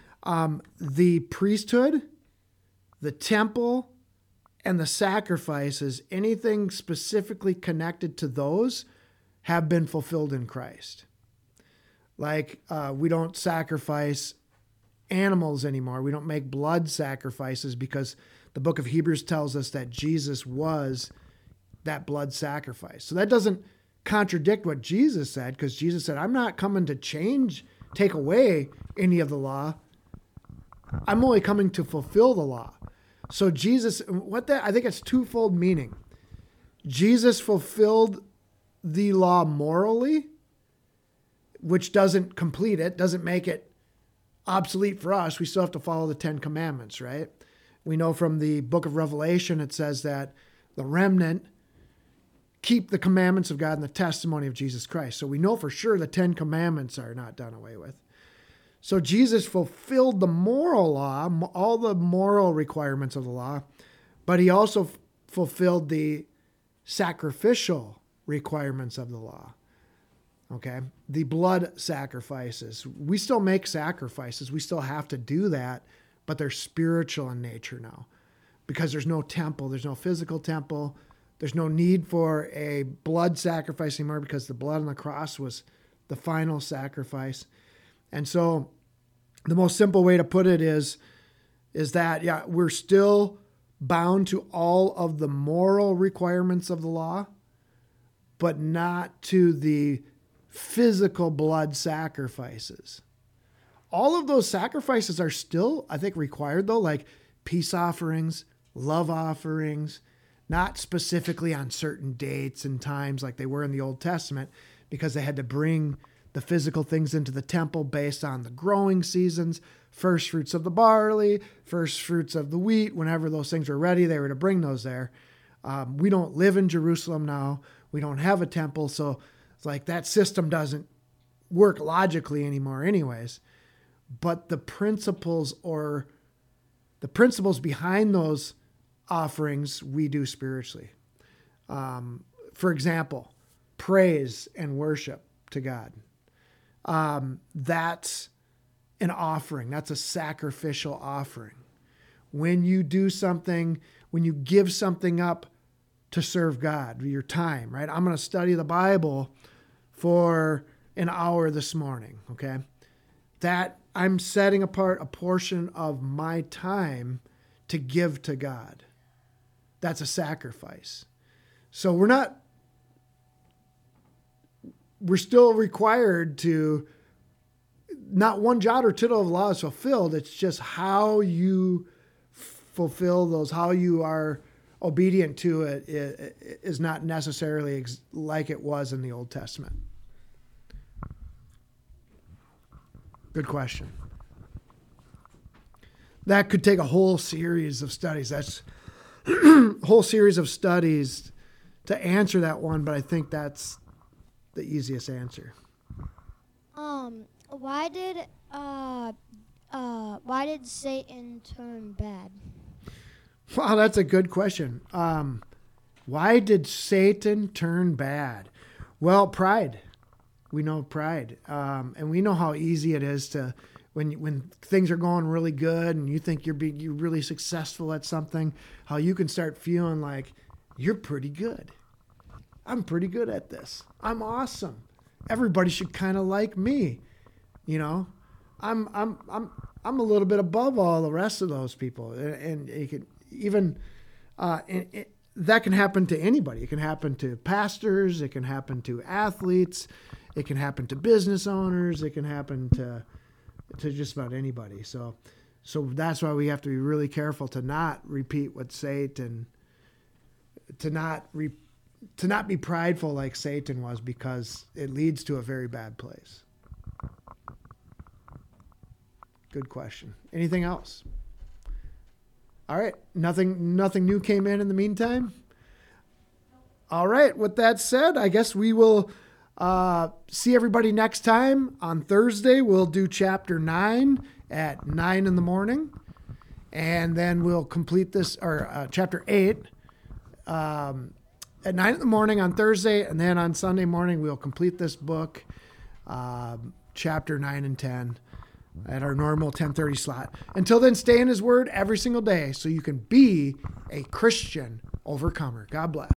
the priesthood, the temple, and the sacrifices, anything specifically connected to those, have been fulfilled in Christ. Like, we don't sacrifice animals anymore. We don't make blood sacrifices because the book of Hebrews tells us that Jesus was that blood sacrifice. So that doesn't contradict what Jesus said, because Jesus said, I'm not coming to take away any of the law. I'm only coming to fulfill the law. So Jesus, I think it's twofold meaning. Jesus fulfilled the law morally, which doesn't complete it, doesn't make it obsolete for us. We still have to follow the 10 Commandments, right? We know from the book of Revelation, it says that the remnant keep the commandments of God and the testimony of Jesus Christ. So we know for sure the 10 Commandments are not done away with. So Jesus fulfilled the moral law, all the moral requirements of the law, but he also fulfilled the sacrificial requirements of the law. Okay? The blood sacrifices. We still make sacrifices. We still have to do that, but they're spiritual in nature now because there's no temple. There's no physical temple. There's no need for a blood sacrifice anymore because the blood on the cross was the final sacrifice. And so the most simple way to put it is that, yeah, we're still bound to all of the moral requirements of the law, but not to the physical blood sacrifices. All of those sacrifices are still, I think, required, though, like peace offerings, love offerings, not specifically on certain dates and times like they were in the Old Testament, because they had to bring the physical things into the temple based on the growing seasons, first fruits of the barley, first fruits of the wheat. Whenever those things were ready, they were to bring those there. We don't live in Jerusalem now. We don't have a temple. So it's like that system doesn't work logically anymore anyways. But the principles behind those offerings we do spiritually. For example, praise and worship to God. That's an offering. That's a sacrificial offering. When you do something, when you give something up to serve God, your time, right? I'm going to study the Bible for an hour this morning, okay? That I'm setting apart a portion of my time to give to God. That's a sacrifice. So we're still required to, not one jot or tittle of the law is fulfilled. It's just how you fulfill those, how you are obedient to it is not necessarily like it was in the Old Testament. Good question. That could take a whole series of studies. That's a whole series of studies to answer that one, but I think that's the easiest answer. Why did Satan turn bad? Wow, that's a good question. Why did Satan turn bad? Well, pride. We know pride, and we know how easy it is to, when things are going really good and you think you're really successful at something, how you can start feeling like you're pretty good. I'm pretty good at this. I'm awesome. Everybody should kind of like me. You know, I'm a little bit above all the rest of those people, and you can even that can happen to anybody. It can happen to pastors. It can happen to athletes. It can happen to business owners. It can happen to just about anybody. So that's why we have to be really careful to not repeat what Satan, to not be prideful like Satan was, because it leads to a very bad place. Good question. Anything else? All right. Nothing new came in the meantime. All right. With that said, I guess we will see everybody next time. On Thursday, we'll do chapter 9 at 9 in the morning. And then we'll complete this, or chapter 8 at 9 in the morning on Thursday. And then on Sunday morning, we'll complete this book, chapter 9 and 10. At our normal 10:30 slot. Until then, stay in his word every single day so you can be a Christian overcomer. God bless.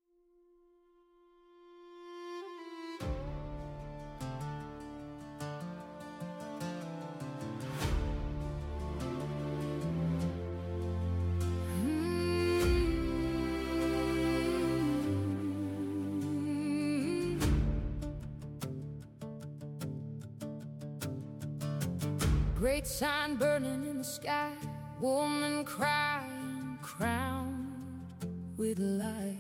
Great sign burning in the sky, woman crying, crowned with light.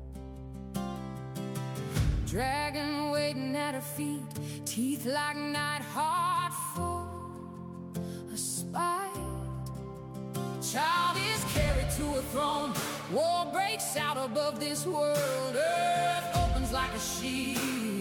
Dragon waiting at her feet, teeth like night, heart full of spite. Child is carried to a throne, war breaks out above this world, earth opens like a sheet.